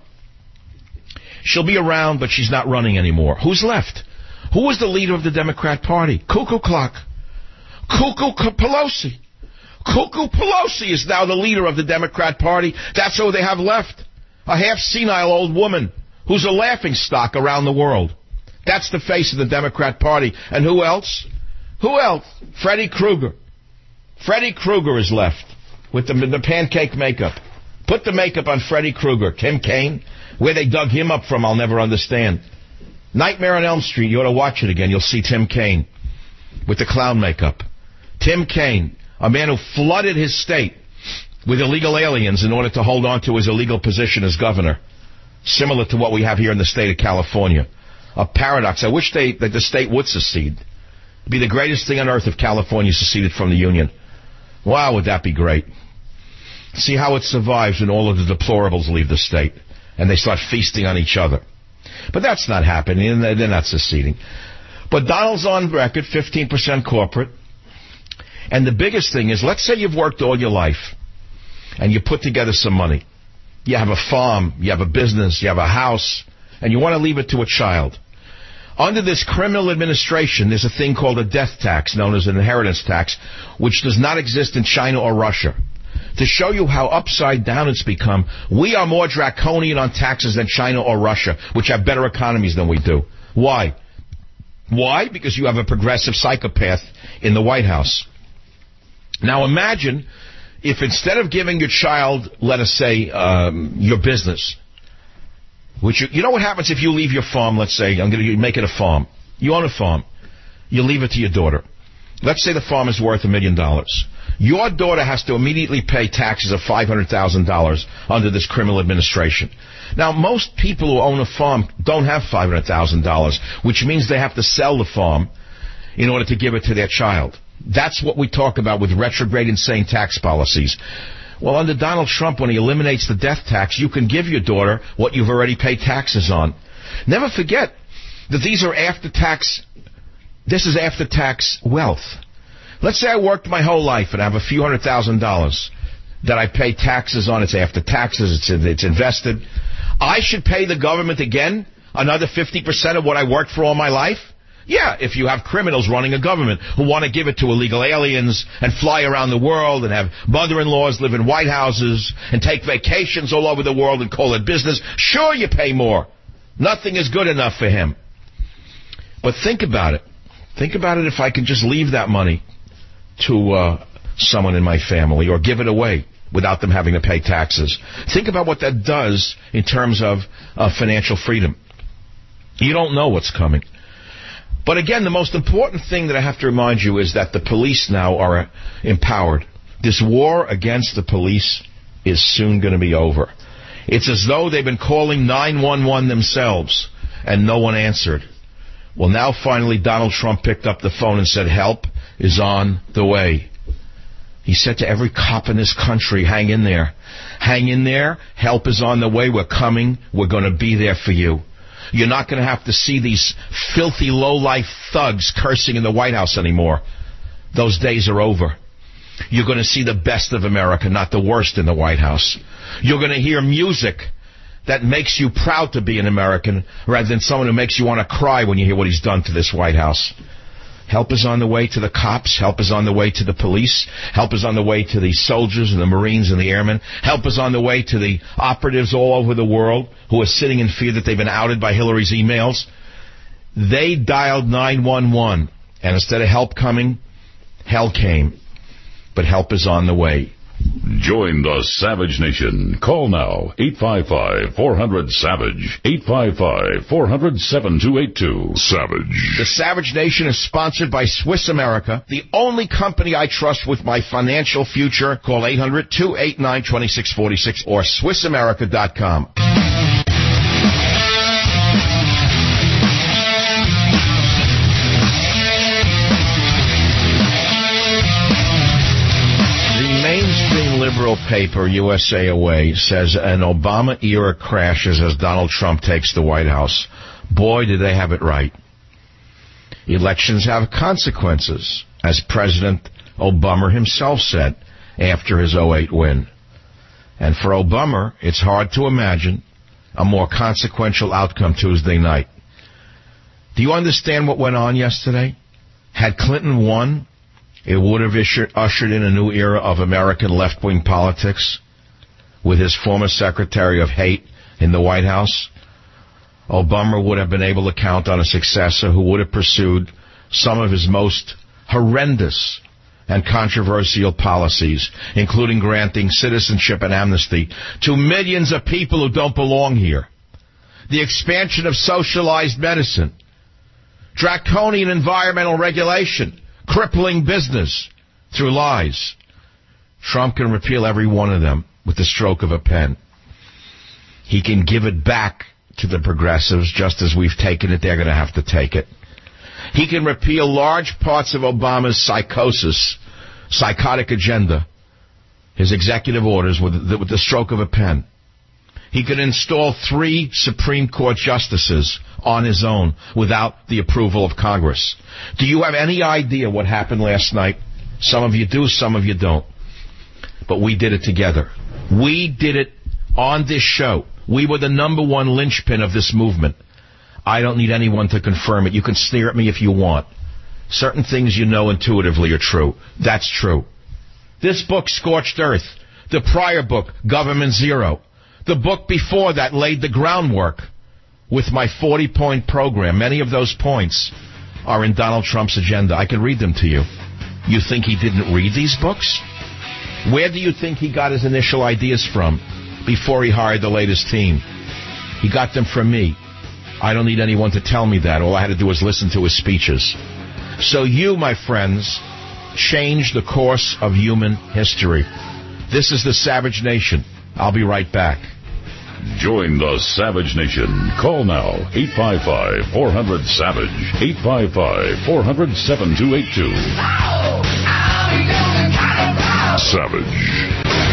She'll be around, but she's not running anymore. Who's left? Who was the leader of the Democrat Party? Cuckoo Clock. Cuckoo Pelosi. Cuckoo Pelosi is now the leader of the Democrat Party. That's who they have left. A half-senile old woman who's a laughingstock around the world. That's the face of the Democrat Party. And who else? Who else? Freddy Krueger. Freddy Krueger is left with the pancake makeup. Put the makeup on Freddy Krueger. Tim Kaine. Where they dug him up from, I'll never understand. Nightmare on Elm Street, you ought to watch it again. You'll see Tim Kaine with the clown makeup. Tim Kaine, a man who flooded his state with illegal aliens in order to hold on to his illegal position as governor, similar to what we have here in the state of California. A paradox. I wish that the state would secede. It'd be the greatest thing on earth if California seceded from the Union. Wow, would that be great. See how it survives when all of the deplorables leave the state and they start feasting on each other. But that's not happening, and they're not seceding. But Donald's on record, 15% corporate. And the biggest thing is, let's say you've worked all your life and you put together some money. You have a farm, you have a business, you have a house, and you want to leave it to a child. Under this criminal administration, there's a thing called a death tax, known as an inheritance tax, which does not exist in China or Russia. To show you how upside down it's become, we are more draconian on taxes than China or Russia, which have better economies than we do. Why? Why? Because you have a progressive psychopath in the White House. Now imagine if instead of giving your child, let us say, your business, which you know what happens if you leave your farm, let's say, I'm going to make it a farm. You own a farm. You leave it to your daughter. Let's say the farm is worth $1 million. Your daughter has to immediately pay taxes of $500,000 under this criminal administration. Now, most people who own a farm don't have $500,000, which means they have to sell the farm in order to give it to their child. That's what we talk about with retrograde, insane tax policies. Well, under Donald Trump, when he eliminates the death tax, you can give your daughter what you've already paid taxes on. Never forget that these are this is after-tax wealth. Let's say I worked my whole life and I have a few $100,000 that I pay taxes on. It's after taxes. It's invested. I should pay the government again another 50% of what I worked for all my life? Yeah, if you have criminals running a government who want to give it to illegal aliens and fly around the world and have mother-in-laws live in White Houses and take vacations all over the world and call it business, sure you pay more. Nothing is good enough for him. But think about it. Think about it if I could just leave that money to someone in my family or give it away without them having to pay taxes. Think about what that does in terms of financial freedom. You don't know what's coming. But again, the most important thing that I have to remind you is that the police now are empowered. This war against the police is soon going to be over. It's as though they've been calling 911 themselves and no one answered. Well, now finally Donald Trump picked up the phone and said, help is on the way. He said to every cop in this country, hang in there. Hang in there. Help is on the way. We're coming. We're going to be there for you. You're not going to have to see these filthy, low-life thugs cursing in the White House anymore. Those days are over. You're going to see the best of America, not the worst in the White House. You're going to hear music that makes you proud to be an American rather than someone who makes you want to cry when you hear what he's done to this White House. Help is on the way to the cops. Help is on the way to the police. Help is on the way to the soldiers and the Marines and the airmen. Help is on the way to the operatives all over the world who are sitting in fear that they've been outed by Hillary's emails. They dialed 911, and instead of help coming, hell came. But help is on the way. Join the Savage Nation. Call now, 855-400-SAVAGE, 855-400-7282. Savage. The Savage Nation is sponsored by Swiss America, the only company I trust with my financial future. Call 800-289-2646 or SwissAmerica.com. Liberal paper, USA Away, says an Obama era crashes as Donald Trump takes the White House. Boy, did they have it right. Elections have consequences. as President Obama himself said after his 2008 win. And for Obama, it's hard to imagine a more consequential outcome Tuesday night. Do you understand what went on yesterday? Had Clinton won, it would have ushered in a new era of American left-wing politics with his former Secretary of Hate in the White House. Obama would have been able to count on a successor who would have pursued some of his most horrendous and controversial policies, including granting citizenship and amnesty to millions of people who don't belong here, the expansion of socialized medicine, draconian environmental regulation, crippling business through lies. Trump can repeal every one of them with the stroke of a pen. He can give it back to the progressives just as we've taken it. They're going to have to take it. He can repeal large parts of Obama's psychotic agenda, his executive orders, with the stroke of a pen. He could install 3 Supreme Court justices on his own without the approval of Congress. Do you have any idea what happened last night? Some of you do, some of you don't. But we did it together. We did it on this show. We were the number one linchpin of this movement. I don't need anyone to confirm it. You can sneer at me if you want. Certain things you know intuitively are true. That's true. This book, Scorched Earth. The prior book, Government Zero. The book before that laid the groundwork with my 40-point program. Many of those points are in Donald Trump's agenda. I can read them to you. You think he didn't read these books? Where do you think he got his initial ideas from before he hired the latest team? He got them from me. I don't need anyone to tell me that. All I had to do was listen to his speeches. So you, my friends, change the course of human history. This is the Savage Nation. I'll be right back. Join the Savage Nation. Call now, 855-400-SAVAGE, 855-400-7282. Savage.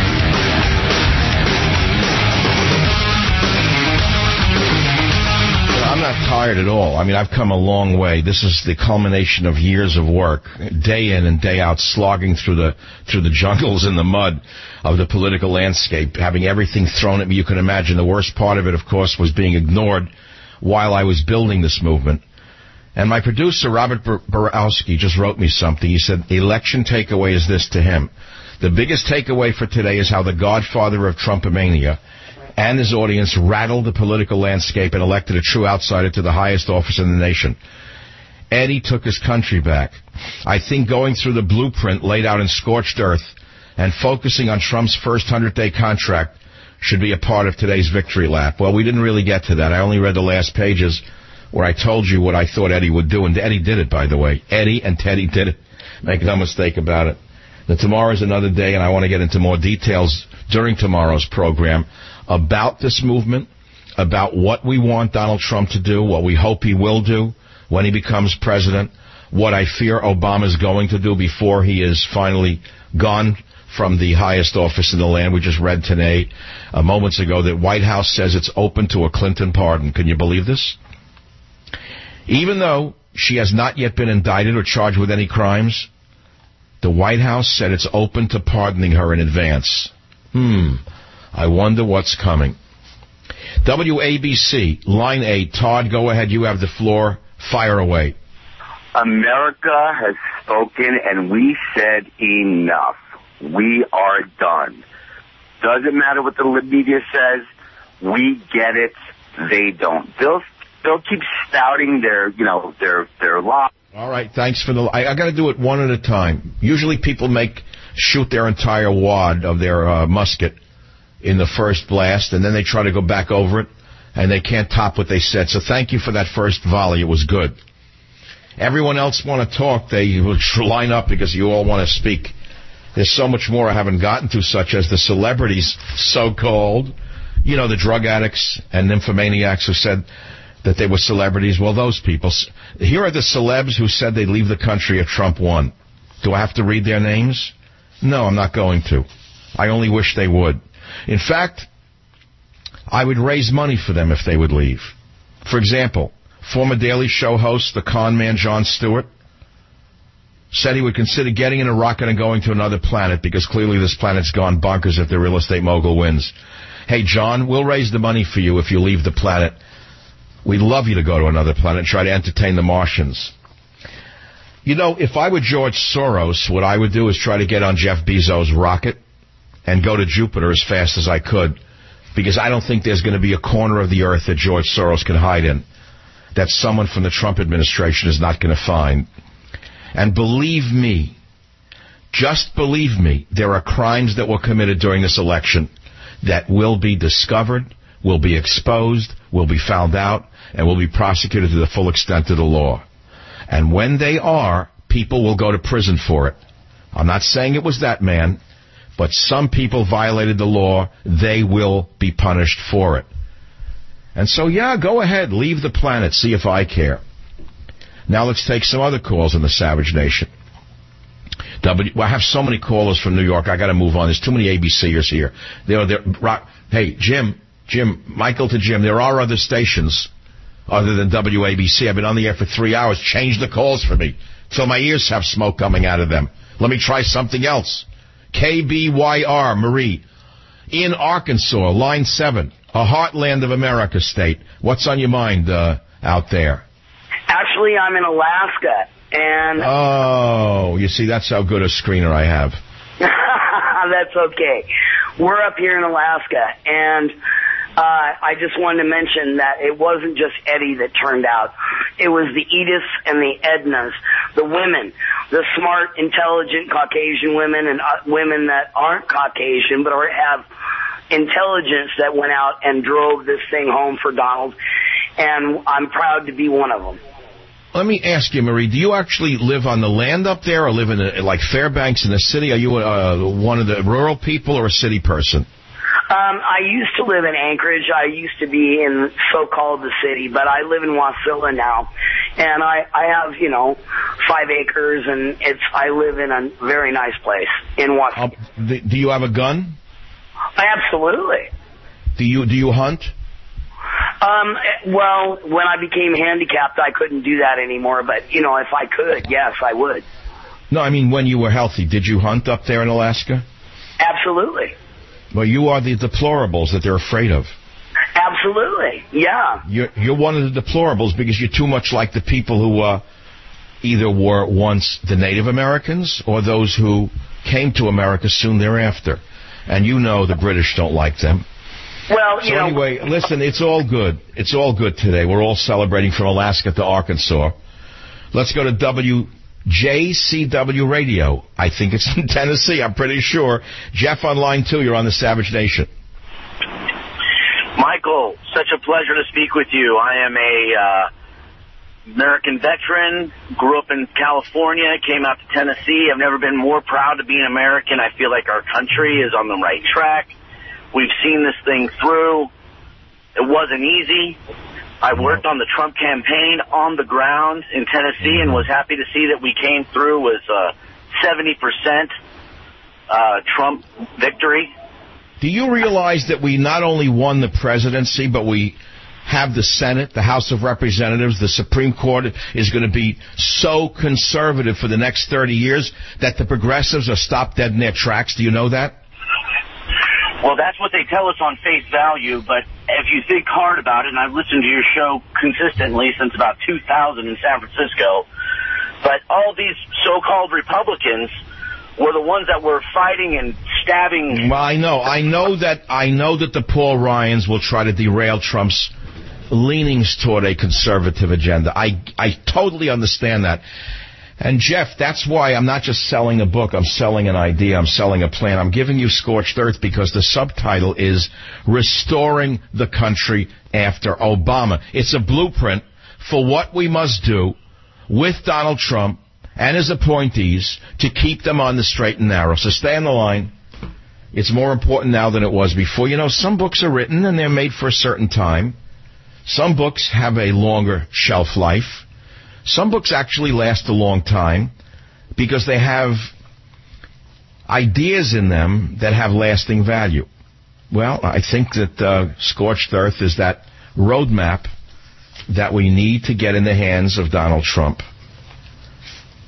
I'm not tired at all. I mean, I've come a long way. This is the culmination of years of work, day in and day out, slogging through the jungles and the mud of the political landscape, having everything thrown at me you can imagine. The worst part of it, of course, was being ignored while I was building this movement. And my producer, Robert Borowski, just wrote me something. He said, the election takeaway is this to him. The biggest takeaway for today is how the godfather of Trumpomania and his audience rattled the political landscape and elected a true outsider to the highest office in the nation. Eddie took his country back. I think going through the blueprint laid out in Scorched Earth and focusing on Trump's first 100-day contract should be a part of today's victory lap. Well, we didn't really get to that. I only read the last pages where I told you what I thought Eddie would do, and Eddie did it, by the way. Eddie and Teddy did it. Make no mistake about it. Now, tomorrow's another day, and I want to get into more details during tomorrow's program about this movement, about what we want Donald Trump to do, what we hope he will do when he becomes president, what I fear Obama's going to do before he is finally gone from the highest office in the land. We just read today, moments ago, that White House says it's open to a Clinton pardon. Can you believe this? Even though she has not yet been indicted or charged with any crimes, the White House said it's open to pardoning her in advance. I wonder what's coming. WABC, line 8. Todd, go ahead. You have the floor. Fire away. America has spoken, and we said enough. We are done. Doesn't matter what the media says. We get it. They don't. They'll keep spouting their lies. All right, thanks for the... I got to do it one at a time. Usually people shoot their entire wad of their musket in the first blast, and then they try to go back over it, and they can't top what they said. So thank you for that first volley. It was good. Everyone else want to talk. They will line up because you all want to speak. There's so much more I haven't gotten to, such as the celebrities, so-called, the drug addicts and nymphomaniacs who said that they were celebrities. Well, those people. Here are the celebs who said they'd leave the country if Trump won. Do I have to read their names? No, I'm not going to. I only wish they would. In fact, I would raise money for them if they would leave. For example, former Daily Show host, the con man Jon Stewart, said he would consider getting in a rocket and going to another planet because clearly this planet's gone bonkers if the real estate mogul wins. Hey, John, we'll raise the money for you if you leave the planet. We'd love you to go to another planet and try to entertain the Martians. You know, if I were George Soros, what I would do is try to get on Jeff Bezos' rocket and go to Jupiter as fast as I could, because I don't think there's going to be a corner of the earth that George Soros can hide in that someone from the Trump administration is not going to find. And believe me, just believe me, there are crimes that were committed during this election that will be discovered, will be exposed, will be found out, and will be prosecuted to the full extent of the law. And when they are, people will go to prison for it. I'm not saying it was that man, but some people violated the law. They will be punished for it. And so, yeah, go ahead, leave the planet, see if I care. Now let's take some other calls in the Savage Nation. I have so many callers from New York, I got to move on. There's too many ABCers here. Hey, Jim, Michael to Jim, there are other stations other than WABC. I've been on the air for 3 hours. Change the calls for me till my ears have smoke coming out of them. Let me try something else. KBYR, Marie, in Arkansas, line 7, a heartland of America state. What's on your mind out there? Actually, I'm in Alaska, and... Oh, you see, that's how good a screener I have. That's okay. We're up here in Alaska, and I just wanted to mention that it wasn't just Eddie that turned out. It was the Ediths and the Ednas, the women, the smart, intelligent Caucasian women and women that aren't Caucasian but have intelligence that went out and drove this thing home for Donald, and I'm proud to be one of them. Let me ask you, Marie, do you actually live on the land up there or live in like Fairbanks in the city? Are you one of the rural people or a city person? I used to live in Anchorage. I used to be in so-called the city, but I live in Wasilla now. And I have, 5 acres, and I live in a very nice place in Wasilla. Do you have a gun? Absolutely. Do you hunt? Well, when I became handicapped, I couldn't do that anymore. But, if I could, yes, I would. No, I mean, when you were healthy, did you hunt up there in Alaska? Absolutely. Well, you are the deplorables that they're afraid of. Absolutely, yeah. You're one of the deplorables because you're too much like the people who either were once the Native Americans or those who came to America soon thereafter. And the British don't like them. Well, so anyway, listen, it's all good. It's all good today. We're all celebrating from Alaska to Arkansas. Let's go to WJCW Radio. I think it's in Tennessee, I'm pretty sure. Jeff on line 2, you're on the Savage Nation. Michael, such a pleasure to speak with you. I am a American veteran, grew up in California, came out to Tennessee. I've never been more proud to be an American. I feel like our country is on the right track. We've seen this thing through. It wasn't easy. I worked on the Trump campaign on the ground in Tennessee and was happy to see that we came through with 70% Trump victory. Do you realize that we not only won the presidency, but we have the Senate, the House of Representatives, the Supreme Court is going to be so conservative for the next 30 years that the progressives are stopped dead in their tracks? Do you know that? Well, that's what they tell us on face value, but if you think hard about it, and I've listened to your show consistently since about 2000 in San Francisco, but all these so-called Republicans were the ones that were fighting and stabbing. Well, I know that the Paul Ryans will try to derail Trump's leanings toward a conservative agenda. I totally understand that. And, Jeff, that's why I'm not just selling a book. I'm selling an idea. I'm selling a plan. I'm giving you Scorched Earth because the subtitle is Restoring the Country After Obama. It's a blueprint for what we must do with Donald Trump and his appointees to keep them on the straight and narrow. So stay on the line. It's more important now than it was before. Some books are written and they're made for a certain time. Some books have a longer shelf life. Some books actually last a long time because they have ideas in them that have lasting value. Well, I think that Scorched Earth is that roadmap that we need to get in the hands of Donald Trump.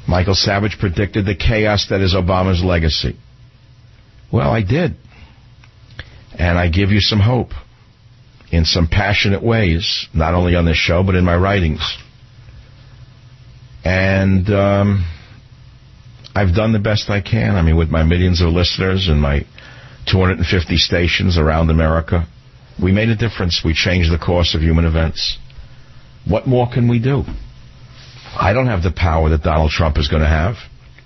Michael Savage predicted the chaos that is Obama's legacy. Well, I did. And I give you some hope in some passionate ways, not only on this show, but in my writings. And I've done the best I can. I mean, with my millions of listeners and my 250 stations around America, we made a difference. We changed the course of human events. What more can we do? I don't have the power that Donald Trump is going to have.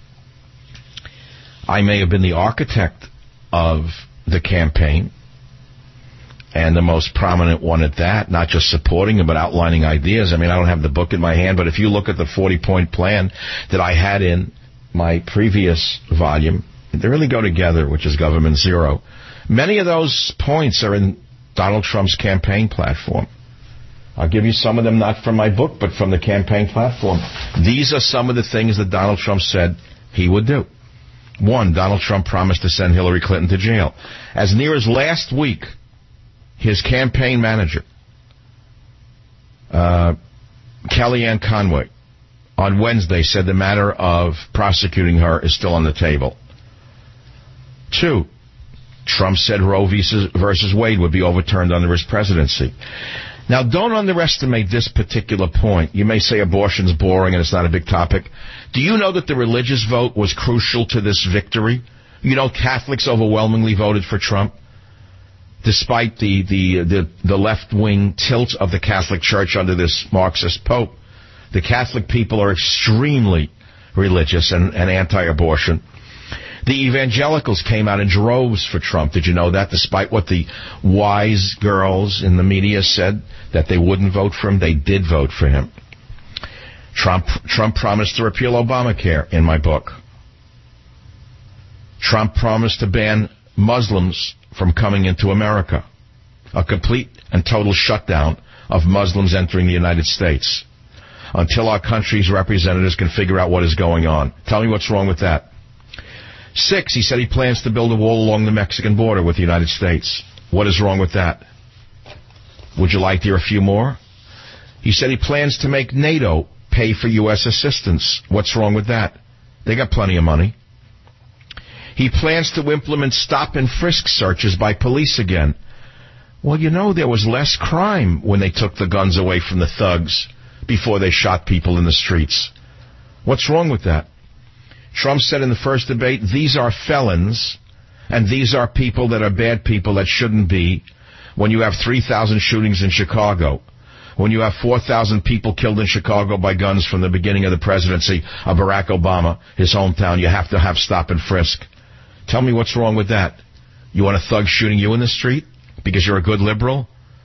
I may have been the architect of the campaign, and the most prominent one at that, not just supporting him, but outlining ideas. I mean, I don't have the book in my hand, but if you look at the 40-point plan that I had in my previous volume, they really go together, which is Government Zero. Many of those points are in Donald Trump's campaign platform. I'll give you some of them, not from my book, but from the campaign platform. These are some of the things that Donald Trump said he would do. 1, Donald Trump promised to send Hillary Clinton to jail. As near as last week, his campaign manager, Kellyanne Conway, on Wednesday said the matter of prosecuting her is still on the table. 2, Trump said Roe versus Wade would be overturned under his presidency. Now, don't underestimate this particular point. You may say abortion's boring and it's not a big topic. Do you know that the religious vote was crucial to this victory? You know, Catholics overwhelmingly voted for Trump, despite the left-wing tilt of the Catholic Church under this Marxist Pope. The Catholic people are extremely religious and anti-abortion. The evangelicals came out in droves for Trump. Did you know that? Despite what the wise girls in the media said, that they wouldn't vote for him, they did vote for him. Trump promised to repeal Obamacare in my book. Trump promised to ban Muslims from coming into America. A complete and total shutdown of Muslims entering the United States until our country's representatives can figure out what is going on. Tell me what's wrong with that. 6, he said he plans to build a wall along the Mexican border with the United States. What is wrong with that? Would you like to hear a few more? He said he plans to make NATO pay for U.S. assistance. What's wrong with that? They got plenty of money. He plans to implement stop and frisk searches by police again. Well, you know, there was less crime when they took the guns away from the thugs before they shot people in the streets. What's wrong with that? Trump said in the first debate, these are felons, and these are people that are bad people that shouldn't be. When you have 3,000 shootings in Chicago, when you have 4,000 people killed in Chicago by guns from the beginning of the presidency of Barack Obama, his hometown, you have to have stop and frisk. Tell me what's wrong with that. You want a thug shooting you in the street because you're a good liberal?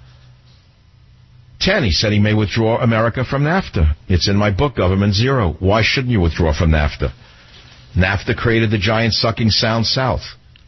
10, he said he may withdraw America from NAFTA. It's in my book, Government Zero. Why shouldn't you withdraw from NAFTA? NAFTA created the giant-sucking Sound South.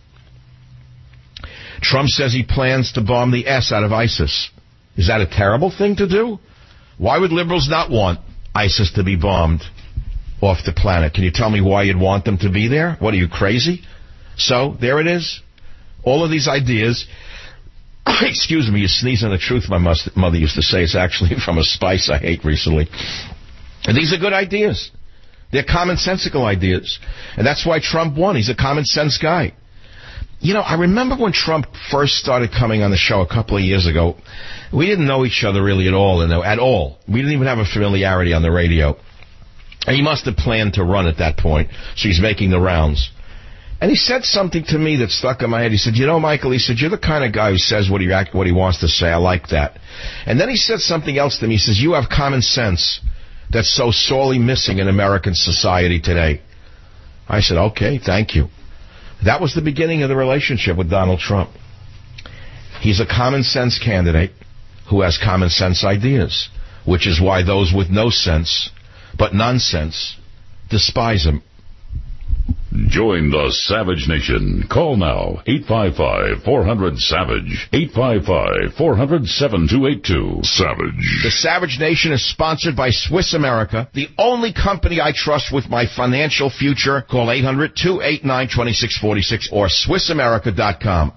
Trump says he plans to bomb the S out of ISIS. Is that a terrible thing to do? Why would liberals not want ISIS to be bombed off the planet? Can you tell me why you'd want them to be there? What, are you crazy? So, there it is. All of these ideas. Excuse me, you sneeze on the truth, my mother used to say. It's actually from a spice I ate recently. And these are good ideas. They're commonsensical ideas. And that's why Trump won. He's a common sense guy. You know, I remember when Trump first started coming on the show a couple of years ago, we didn't know each other really at all. We didn't even have a familiarity on the radio. And he must have planned to run at that point, so he's making the rounds. And he said something to me that stuck in my head. He said, you know, Michael, he said, you're the kind of guy who says what he wants to say. I like that. And then he said something else to me. He says, you have common sense that's so sorely missing in American society today. I said, okay, thank you. That was the beginning of the relationship with Donald Trump. He's a common sense candidate who has common sense ideas, which is why those with no sense but nonsense despise him. Join the Savage Nation. Call now, 855-400-SAVAGE, 855-400-7282. Savage. The Savage Nation is sponsored by Swiss America, the only company I trust with my financial future. Call 800-289-2646 or SwissAmerica.com.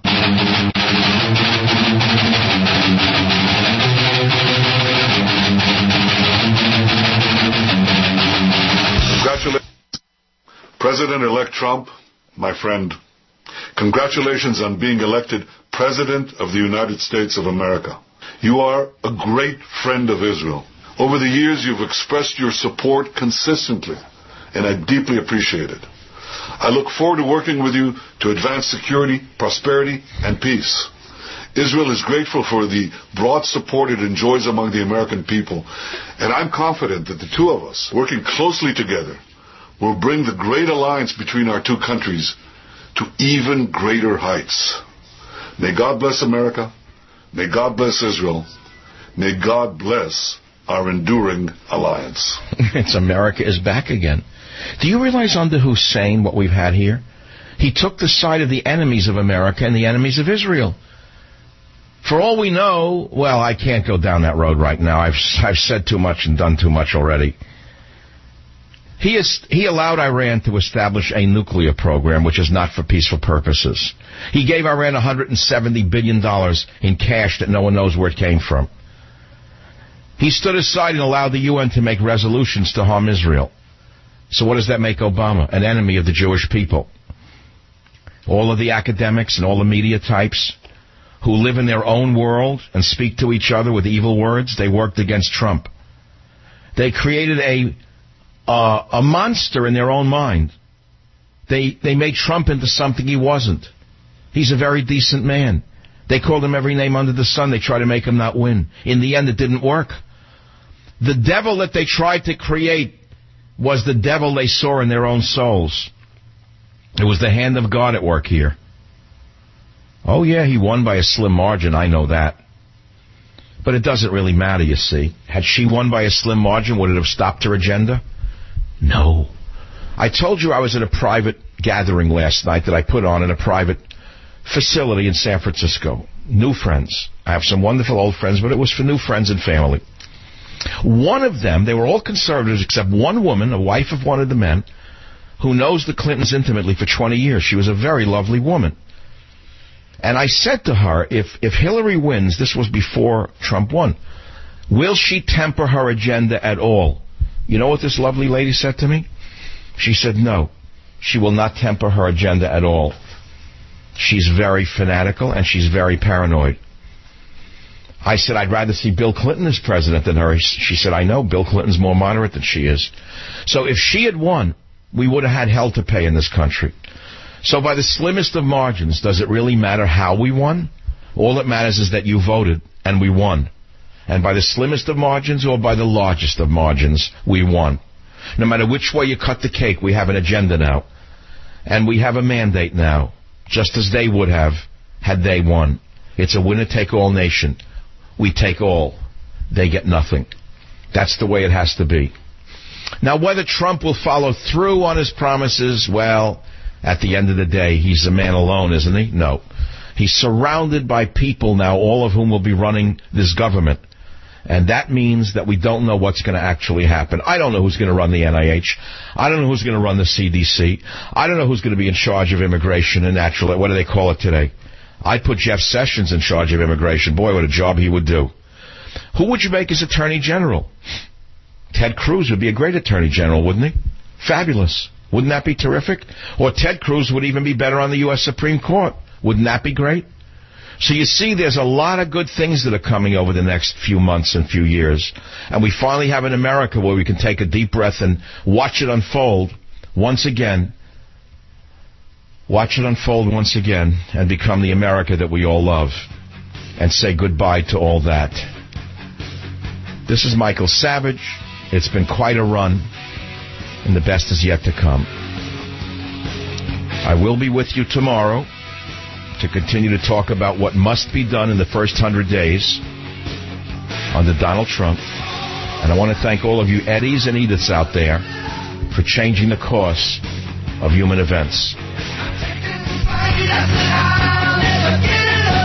Congratulations. President-elect Trump, my friend, congratulations on being elected President of the United States of America. You are a great friend of Israel. Over the years, you've expressed your support consistently, and I deeply appreciate it. I look forward to working with you to advance security, prosperity, and peace. Israel is grateful for the broad support it enjoys among the American people, and I'm confident that the two of us, working closely together, will bring the great alliance between our two countries to even greater heights. May God bless America. May God bless Israel. May God bless our enduring alliance. It's America is back again. Do you realize under Hussein what we've had here? He took the side of the enemies of America and the enemies of Israel. For all we know, well, I can't go down that road right now. I've said too much and done too much already. He allowed Iran to establish a nuclear program which is not for peaceful purposes. He gave Iran $170 billion in cash that no one knows where it came from. He stood aside and allowed the UN to make resolutions to harm Israel. So what does that make Obama? An enemy of the Jewish people. All of the academics and all the media types who live in their own world and speak to each other with evil words, they worked against Trump. They created a monster in their own mind. They made Trump into something he wasn't. He's a very decent man. They called him every name under the sun. They tried to make him not win. In the end, it didn't work. The devil that they tried to create was the devil they saw in their own souls. It was the hand of God at work here. Oh, yeah, he won by a slim margin. I know that. But it doesn't really matter, you see. Had she won by a slim margin, would it have stopped her agenda? No. I told you I was at a private gathering last night that I put on in a private facility in San Francisco. New friends. I have some wonderful old friends, but it was for new friends and family. One of them, they were all conservatives except one woman, a wife of one of the men, who knows the Clintons intimately for 20 years. She was a very lovely woman. And I said to her, if Hillary wins, this was before Trump won, will she temper her agenda at all? You know what this lovely lady said to me? She said, no, she will not temper her agenda at all. She's very fanatical and she's very paranoid. I said, I'd rather see Bill Clinton as president than her. She said, I know, Bill Clinton's more moderate than she is. So if she had won, we would have had hell to pay in this country. So by the slimmest of margins, does it really matter how we won? All that matters is that you voted and we won. And by the slimmest of margins or by the largest of margins, we won. No matter which way you cut the cake, we have an agenda now. And we have a mandate now, just as they would have had they won. It's a winner-take-all nation. We take all. They get nothing. That's the way it has to be. Now, whether Trump will follow through on his promises, well, at the end of the day, he's a man alone, isn't he? No. He's surrounded by people now, all of whom will be running this government. And that means that we don't know what's going to actually happen. I don't know who's going to run the NIH. I don't know who's going to run the CDC. I don't know who's going to be in charge of immigration and natural, what do they call it today? I'd put Jeff Sessions in charge of immigration. Boy, what a job he would do. Who would you make as Attorney General? Ted Cruz would be a great Attorney General, wouldn't he? Fabulous. Wouldn't that be terrific? Or Ted Cruz would even be better on the U.S. Supreme Court. Wouldn't that be great? So you see, there's a lot of good things that are coming over the next few months and few years. And we finally have an America where we can take a deep breath and watch it unfold once again. Watch it unfold once again and become the America that we all love. And say goodbye to all that. This is Michael Savage. It's been quite a run. And the best is yet to come. I will be with you tomorrow to continue to talk about what must be done in the first 100 days under Donald Trump. And I want to thank all of you Eddies and Ediths out there for changing the course of human events.